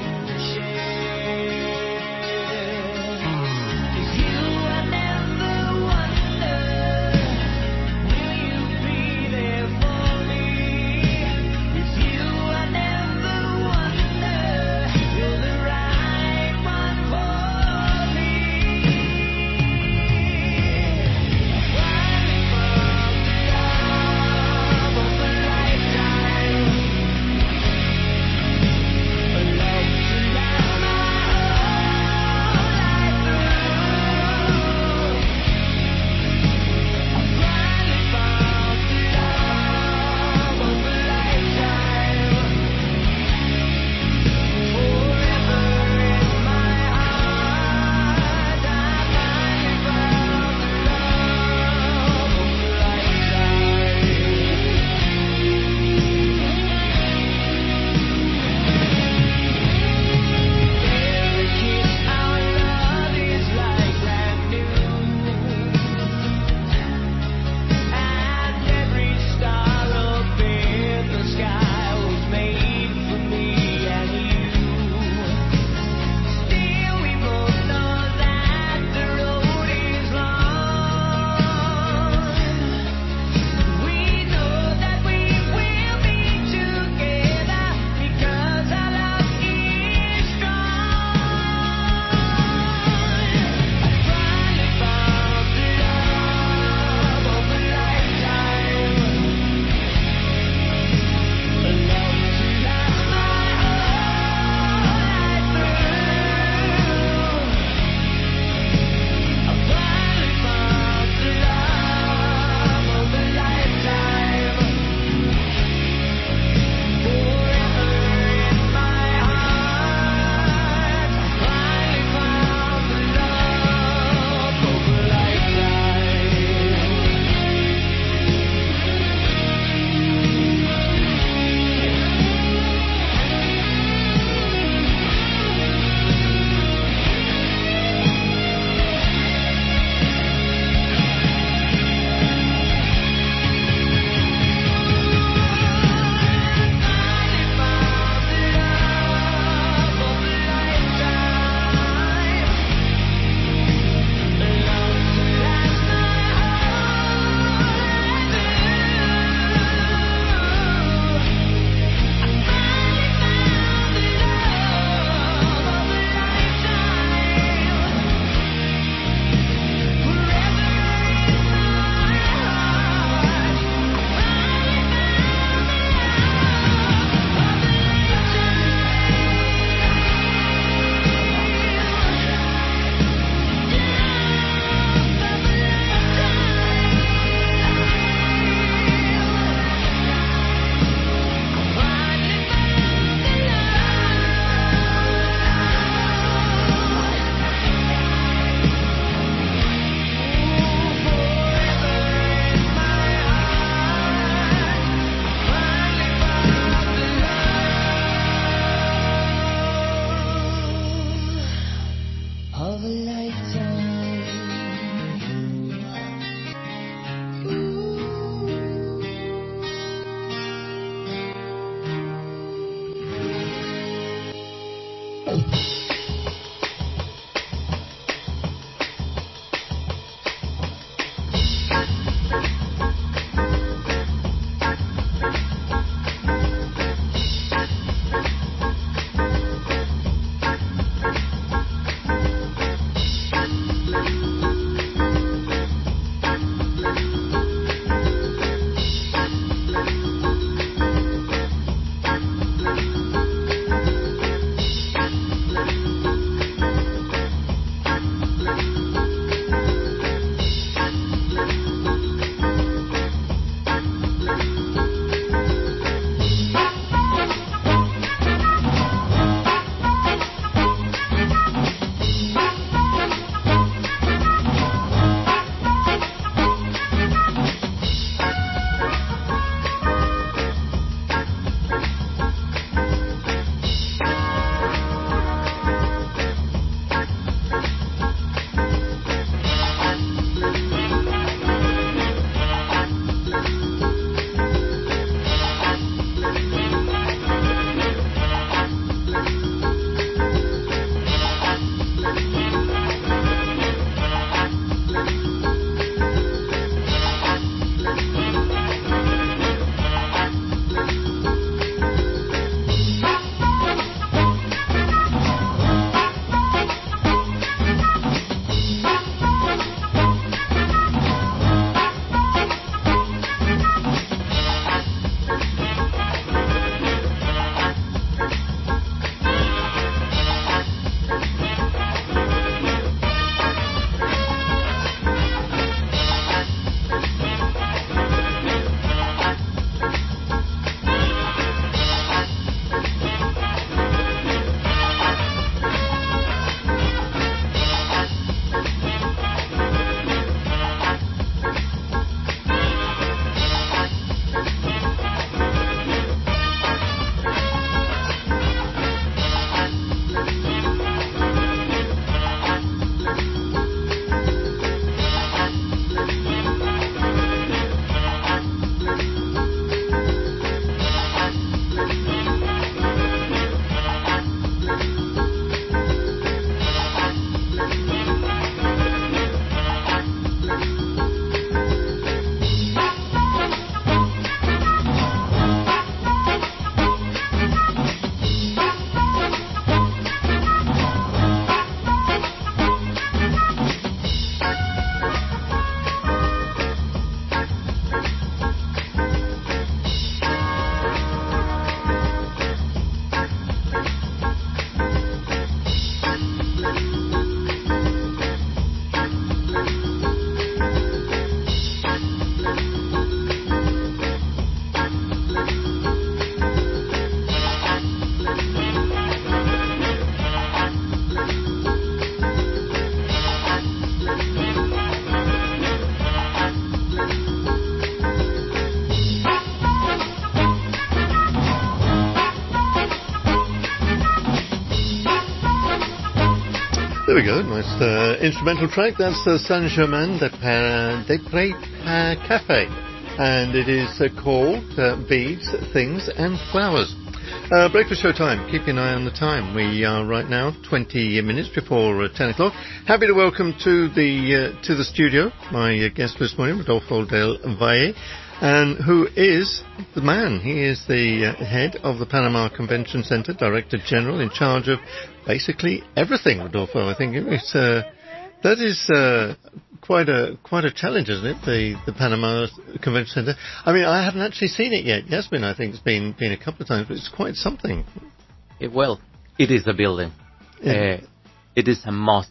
There we go, nice instrumental track. That's Saint-Germain des Prés Cafe, and it is called Beads, Things and Flowers. Breakfast show time. Keep an eye on the time. We are right now 20 minutes before 10 o'clock. Happy to welcome to the studio my guest this morning, Rodolfo del Valle, and who is the man. He is the head of the Panama Convention Center, Director General, in charge of basically everything, Rodolfo. I think it's that is quite a challenge, isn't it? The Panama Convention Center. I mean, I haven't actually seen it yet. Yasmin, I think, has been a couple of times, but it's quite something. Well, it is a building. Yeah. It is a must.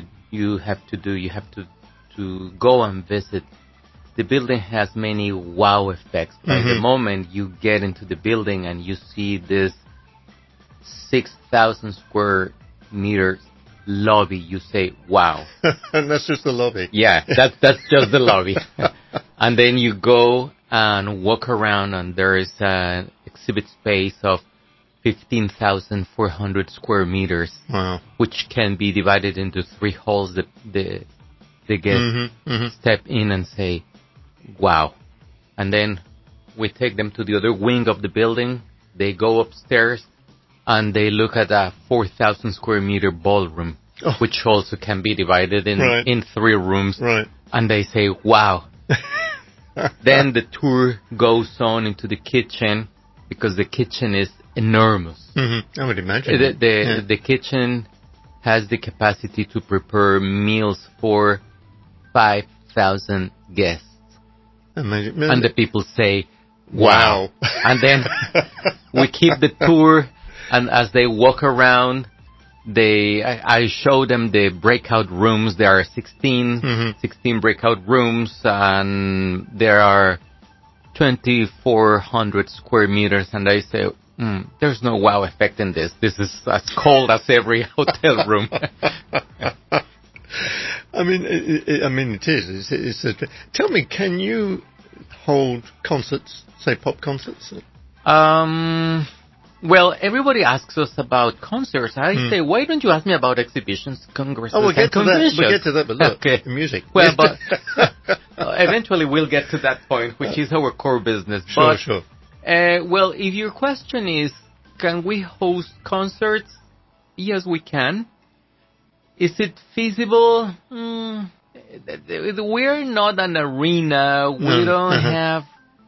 You have to do. You have to go and visit. The building has many wow effects. By the moment you get into the building and you see this 6,000 square meters lobby, you say, wow. And that's just the lobby. Yeah, that's just the lobby. And then you go and walk around, and there is an exhibit space of 15,400 square meters, wow, which can be divided into 3 halls. The guests step in and say, wow. And then we take them to the other wing of the building. They go upstairs, and they look at a 4,000 square meter ballroom, which also can be divided in 3 rooms. Right. And they say, wow. Then the tour goes on into the kitchen, because the kitchen is enormous. I would imagine. The kitchen has the capacity to prepare meals for 5,000 guests. Amazing. And the people say, wow. And then we keep the tour, and as they walk around, I show them the breakout rooms. There are 16 breakout rooms, and there are 2,400 square meters, and I say, there's no wow effect in this. This is as cold as every hotel room. I mean, it is. Tell me, can you hold concerts, say pop concerts? Well, everybody asks us about concerts. I say, why don't you ask me about exhibitions, congresses, we'll get to that. conventions? We'll get to that, but look, okay. Music. Well, but eventually we'll get to that point, which is our core business. Sure. Well, if your question is, can we host concerts? Yes, we can. Is it feasible? We're not an arena. We don't have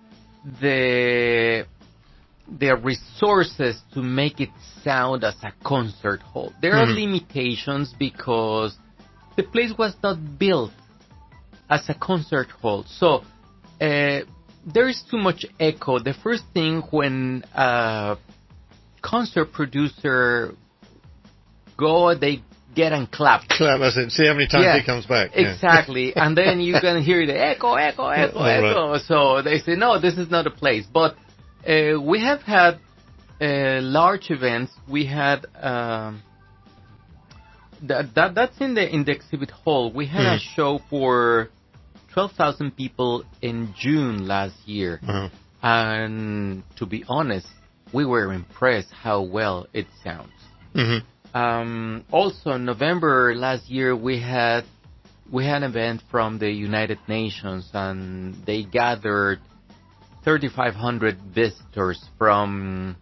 the resources to make it sound as a concert hall. There are limitations because the place was not built as a concert hall. So there is too much echo. The first thing when a concert producer they get and clap. Clap, that's it. See how many times he comes back. Exactly. And then you can hear the echo. Right. So they say, no, this is not a place. But we have had large events. We had that's in the exhibit hall. We had a show for 12,000 people in June last year, and to be honest, we were impressed how well it sounds. Also, in November last year, we had an event from the United Nations, and they gathered 3,500 visitors from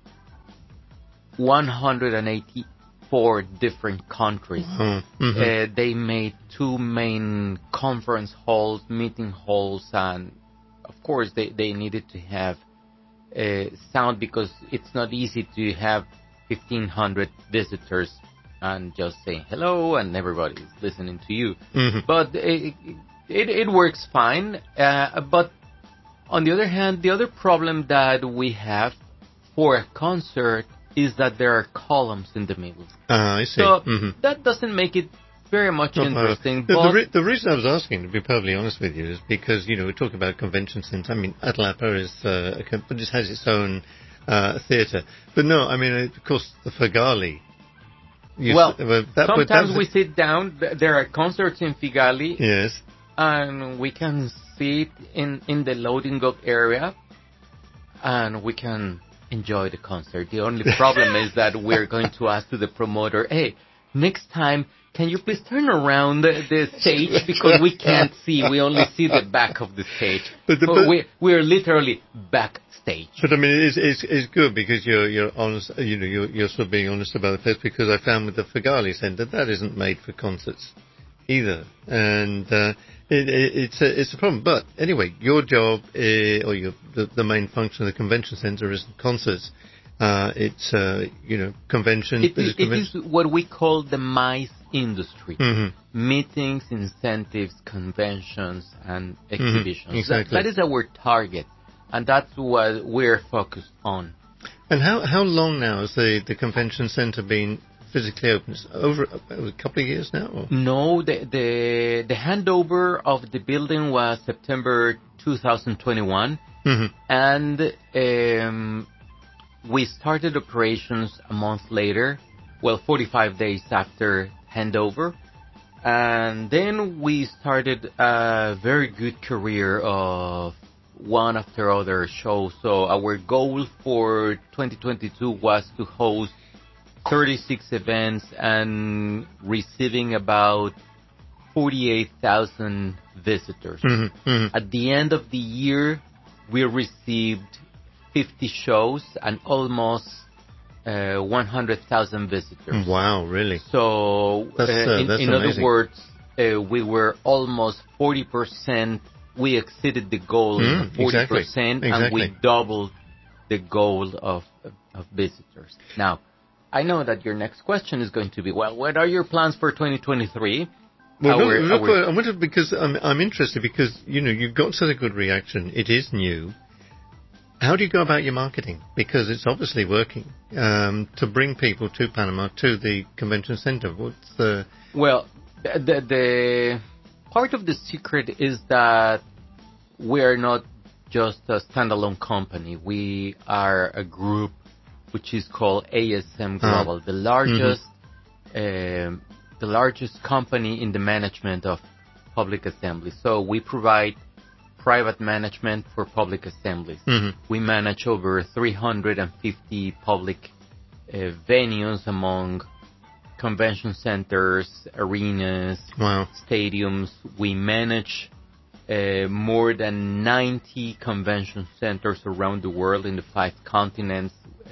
184 different countries. They made 2 main conference halls, meeting halls, and of course they needed to have sound, because it's not easy to have 1,500 visitors and just saying hello and everybody's listening to you. But it works fine. But on the other hand, the other problem that we have for a concert is that there are columns in the middle. I see. So that doesn't make it very much interesting. The reason I was asking, to be perfectly honest with you, is because, we talk about convention centre. I mean, Atlapa just has its own theatre. But no, I mean, of course, the Figali. Sometimes we sit down. There are concerts in Figali. Yes. And we can sit in the loading dock area, and we can enjoy the concert. The only problem is that we're going to ask to the promoter, hey, next time, can you please turn around the stage, because we can't see. We only see the back of the stage. But we're literally backstage. But I mean, it's good because you're honest. You're sort of being honest about the place, because I found with the Figali Centre that isn't made for concerts either, and it's a problem. But anyway, your job the main function of the convention centre isn't concerts. It's convention. It is what we call the MICE industry: meetings, incentives, conventions, and exhibitions. Exactly. That is our target, and that's what we're focused on. And how long now has the convention centre been physically open? Over a couple of years now? Or? No, the handover of the building was September 2021, and we started operations a month later, 45 days after handover, and then we started a very good career of one after other shows. So our goal for 2022 was to host 36 events and receiving about 48,000 visitors. At the end of the year, we received 50 shows and almost 100,000 visitors. Wow, really? So, that's in other words, we were almost 40%. We exceeded the goal of 40%, and we doubled the goal of visitors. Now, I know that your next question is going to be, well, what are your plans for 2023? Well, because I'm interested because, you've got such a good reaction. It is new. How do you go about your marketing? Because it's obviously working to bring people to Panama, to the convention center. What's the... Well, the part of the secret is that we are not just a standalone company. We are a group which is called ASM Global, the largest company in the management of public assemblies. So we provide private management for public assemblies. We manage over 350 public venues among convention centers, arenas, stadiums. We manage more than 90 convention centers around the world in the 5 continents.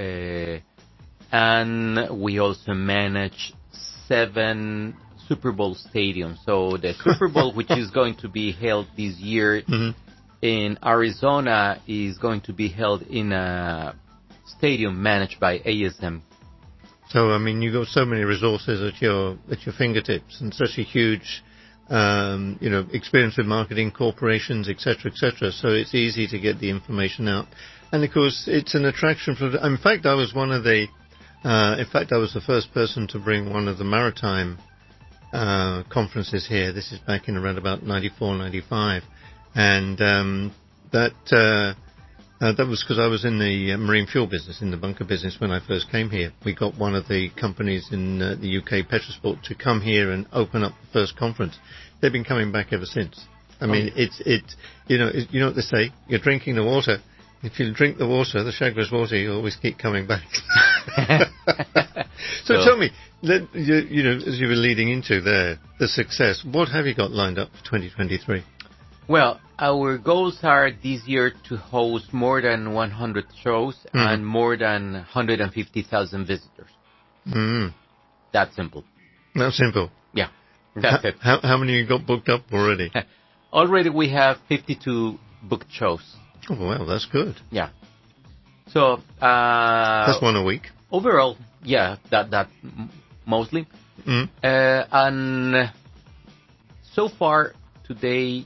And we also manage 7 Super Bowl stadiums. So the Super Bowl, which is going to be held this year in Arizona, is going to be held in a stadium managed by ASM. So, I mean, you've got so many resources at your fingertips and such a huge, experience with marketing, corporations, etc., etc. So it's easy to get the information out. And of course, it's an attraction for. In fact, I was the first person to bring one of the maritime conferences here. This is back in around about 94, 95, and that was because I was in the marine fuel business, in the bunker business when I first came here. We got one of the companies in the UK, Petrosport, to come here and open up the first conference. They've been coming back ever since. I mean, it's you know what they say. You're drinking the water. If you drink the water, the Chagres water, you always keep coming back. So tell me, as you were leading into the success, what have you got lined up for 2023? Well, our goals are this year to host more than 100 shows and more than 150,000 visitors. That simple. That's simple. Yeah, that's it. How many you got booked up already? Already we have 52 booked shows. Oh, well, that's good. Yeah. So, that's one a week. Overall, yeah, that mostly. And so far today,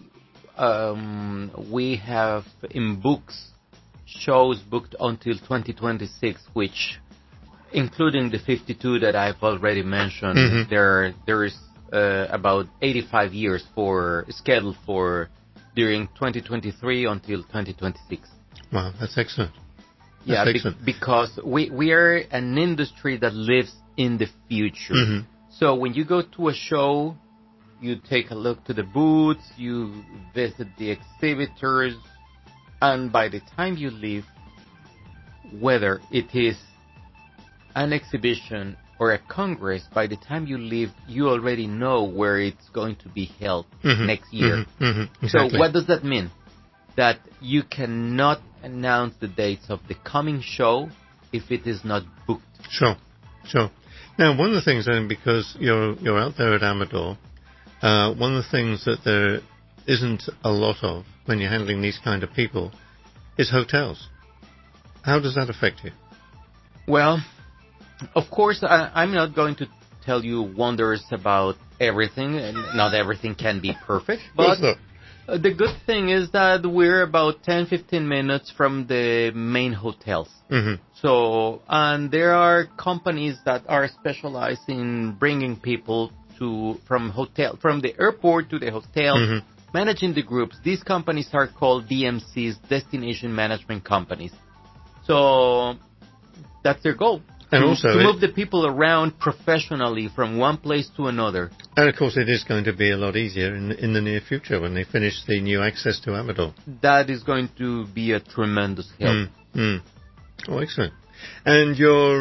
we have in books shows booked until 2026, which, including the 52 that I've already mentioned, there is about 85 years scheduled for during 2023 until 2026. Wow, that's excellent. Excellent. Because we are an industry that lives in the future. So when you go to a show, you take a look to the booths, you visit the exhibitors, and by the time you leave, whether it is an exhibition or a congress, by the time you leave, you already know where it's going to be held next year. Exactly. So what does that mean? That you cannot announce the dates of the coming show if it is not booked. Sure. Now, one of the things then, because you're out there at Amador, one of the things that there isn't a lot of when you're handling these kind of people is hotels. How does that affect you? Well, of course, I'm not going to tell you wonders about everything, and not everything can be perfect, but the good thing is that we're about 10-15 minutes from the main hotels. So, and there are companies that are specialized in bringing people from the airport to the hotel, managing the groups. These companies are called DMCs, Destination Management Companies. So that's their goal. And also to move the people around professionally from one place to another. And of course it is going to be a lot easier in the near future when they finish the new access to Amador. That is going to be a tremendous help. Oh, excellent. And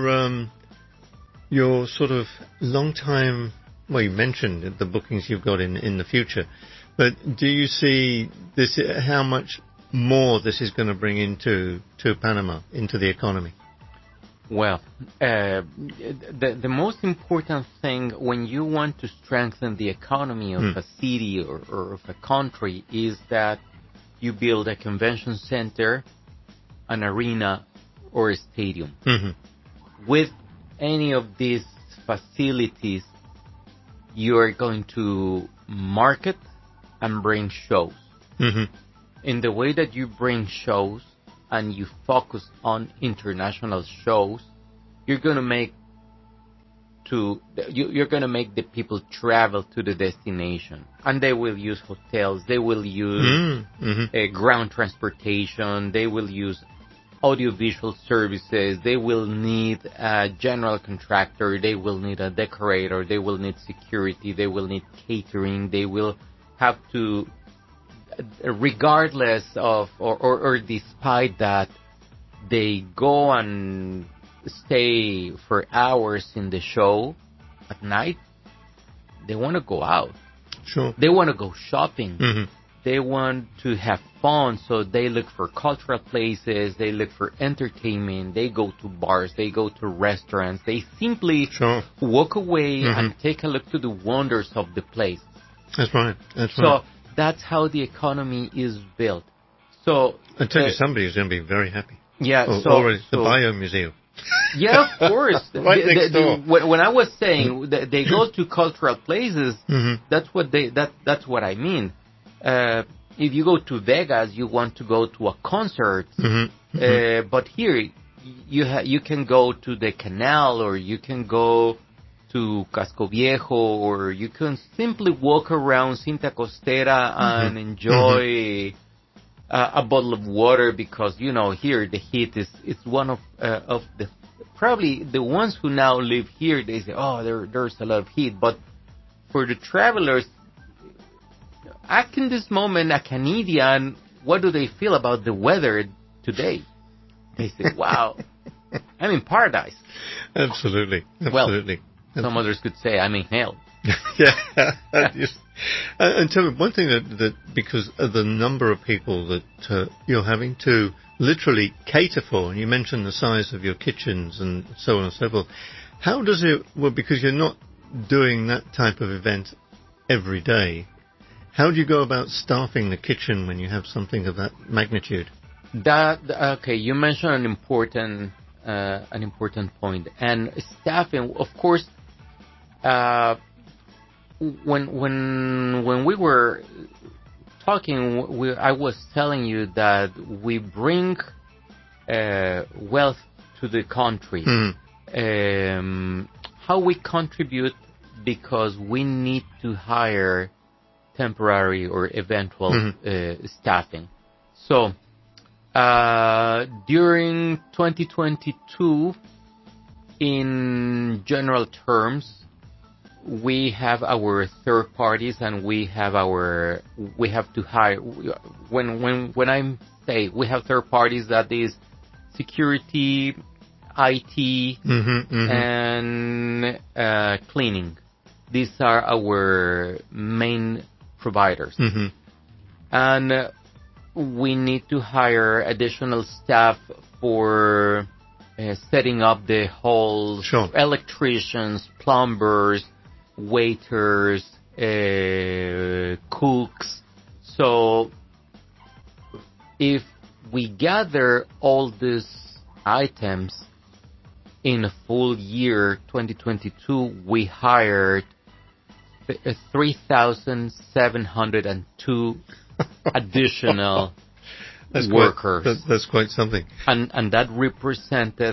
your sort of long time, well, you mentioned the bookings you've got in the future, but do you see this, how much more this is going to bring into Panama, into the economy? Well, the most important thing when you want to strengthen the economy of a city or of a country is that you build a convention center, an arena, or a stadium. With any of these facilities, you are going to market and bring shows. In the way that you bring shows and you focus on international shows, you're going to make the people travel to the destination, and they will use hotels, they will use ground transportation, they will use audiovisual services, they will need a general contractor, they will need a decorator, they will need security, they will need catering, they will have to, regardless of or despite that, they go and stay for hours in the show at night, they want to go out. Sure. They want to go shopping. They want to have fun, so they look for cultural places, they look for entertainment, they go to bars, they go to restaurants, they simply walk away and take a look to the wonders of the place. That's right. So that's how the economy is built. So I tell you, somebody is going to be very happy. Yeah. Already, the Bio Museum. Yeah, of course. Right next door. When I was saying they go to cultural places, that's what I mean. If you go to Vegas, you want to go to a concert, but here you can go to the canal, or you can go to Casco Viejo, or you can simply walk around Cinta Costera and enjoy a bottle of water, because here the heat is one of the probably the ones who now live here, they say, oh, there's a lot of heat, but for the travelers, in this moment, a Canadian, what do they feel about the weather today? They say, wow, I'm in paradise. Absolutely. Well, some others could say I'm in hell. Yeah. And tell me, one thing that because of the number of people that you're having to literally cater for, and you mentioned the size of your kitchens and so on and so forth, how does it, well, because you're not doing that type of event every day, how do you go about staffing the kitchen when you have something of that magnitude? Okay, you mentioned an important point, and staffing, of course. When we were talking, I was telling you that we bring wealth to the country. How we contribute, because we need to hire temporary or eventual staffing. So during 2022, in general terms, we have our third parties, and we have to hire. When I say we have third parties, that is security, IT, and cleaning. These are our main providers, and we need to hire additional staff for setting up the whole electricians, plumbers, waiters, cooks. So if we gather all these items in a full year 2022, we hired 3,702 additional workers. That's quite something. And that represented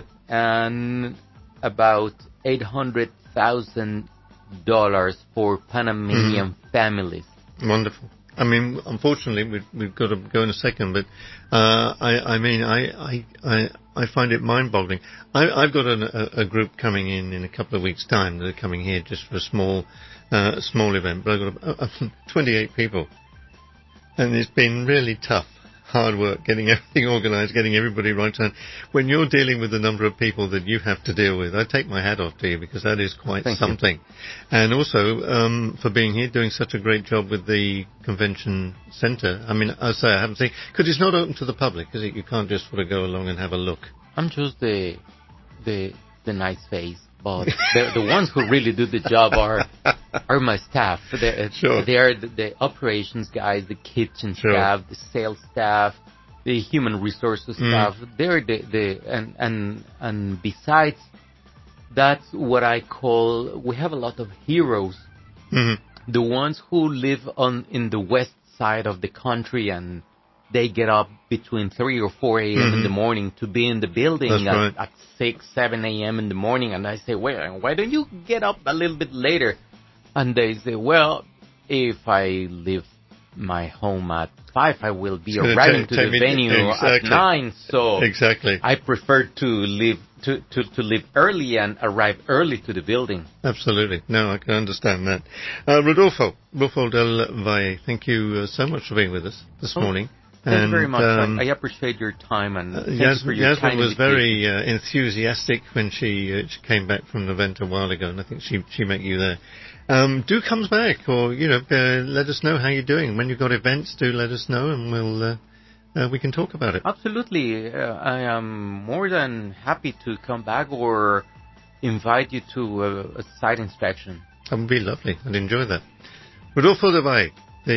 about $800,000 for Panamanian families. Wonderful. I mean, unfortunately, we've got to go in a second, but I find it mind-boggling. I've got a group coming in a couple of weeks' time. They're coming here just for a small event, but I've got 28 people, and it's been really tough. Hard work, getting everything organised, getting everybody right. And when you're dealing with the number of people that you have to deal with, I take my hat off to you, because that is quite something. And also for being here, doing such a great job with the convention centre. I mean, I say I haven't seen, because it's not open to the public, is it? You can't just sort of go along and have a look. I'm just the the nice face, but the ones who really do the job are my staff. They are the operations guys, the kitchen staff, the sales staff, the human resources staff. They're and besides, that's what I call, we have a lot of heroes. The ones who live in the west side of the country, and they get up between 3 or 4 a.m. in the morning to be in the building at 6, 7 a.m. in the morning. And I say, well, why don't you get up a little bit later? And they say, well, if I leave my home at 5, I will be arriving to the venue at 9. So I prefer to leave early and arrive early to the building. Absolutely. No, I can understand that. Rodolfo del Valle, thank you so much for being with us this morning. Thank you very much. I appreciate your time, and thank you for your Yasmin was very enthusiastic when she came back from the event a while ago, and I think she met you there. Do come back, or let us know how you're doing. When you've got events, do let us know, and we can talk about it. Absolutely. I am more than happy to come back or invite you to a site inspection. That would be lovely. I'd enjoy that. Rodolfo del Valle,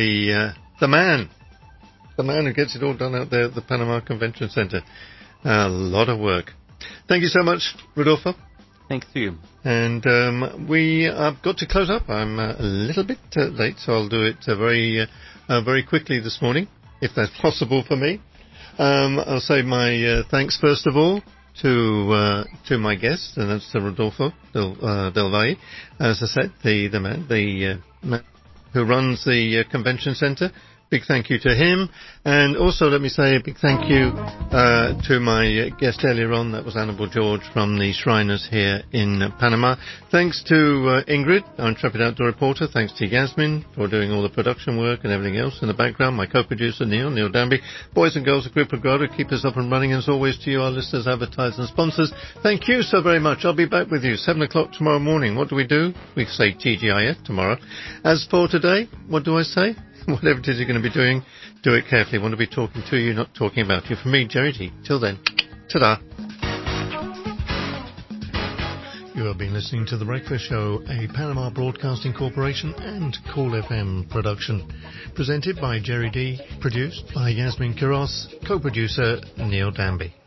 the man who gets it all done out there at the Panama Convention Center. A lot of work. Thank you so much, Rodolfo. Thanks to you. And we have got to close up. I'm a little bit late, so I'll do it very quickly this morning, if that's possible for me. I'll say my thanks first of all to my guest, and that's Rodolfo del Valle. As I said, the man who runs the convention center. Big thank you to him, and also let me say a big thank you to my guest earlier on. That was Annabelle George from the Shriners here in Panama. Thanks to Ingrid, our intrepid outdoor reporter. Thanks to Yasmin for doing all the production work and everything else in the background. My co-producer Neil Danby. Boys and girls at Group of Grotto, keep us up and running. As always, to you, our listeners, advertisers and sponsors, thank you so very much. I'll be back with you 7 o'clock tomorrow morning. What do? We say TGIF tomorrow. As for today, what do I say? Whatever it is you're going to be doing, do it carefully. I want to be talking to you, not talking about you. From me, Jerry D. Till then, ta-da. You have been listening to The Breakfast Show, a Panama Broadcasting Corporation and Cool FM production. Presented by Jerry D. Produced by Yasmin Quiroz. Co-producer Neil Danby.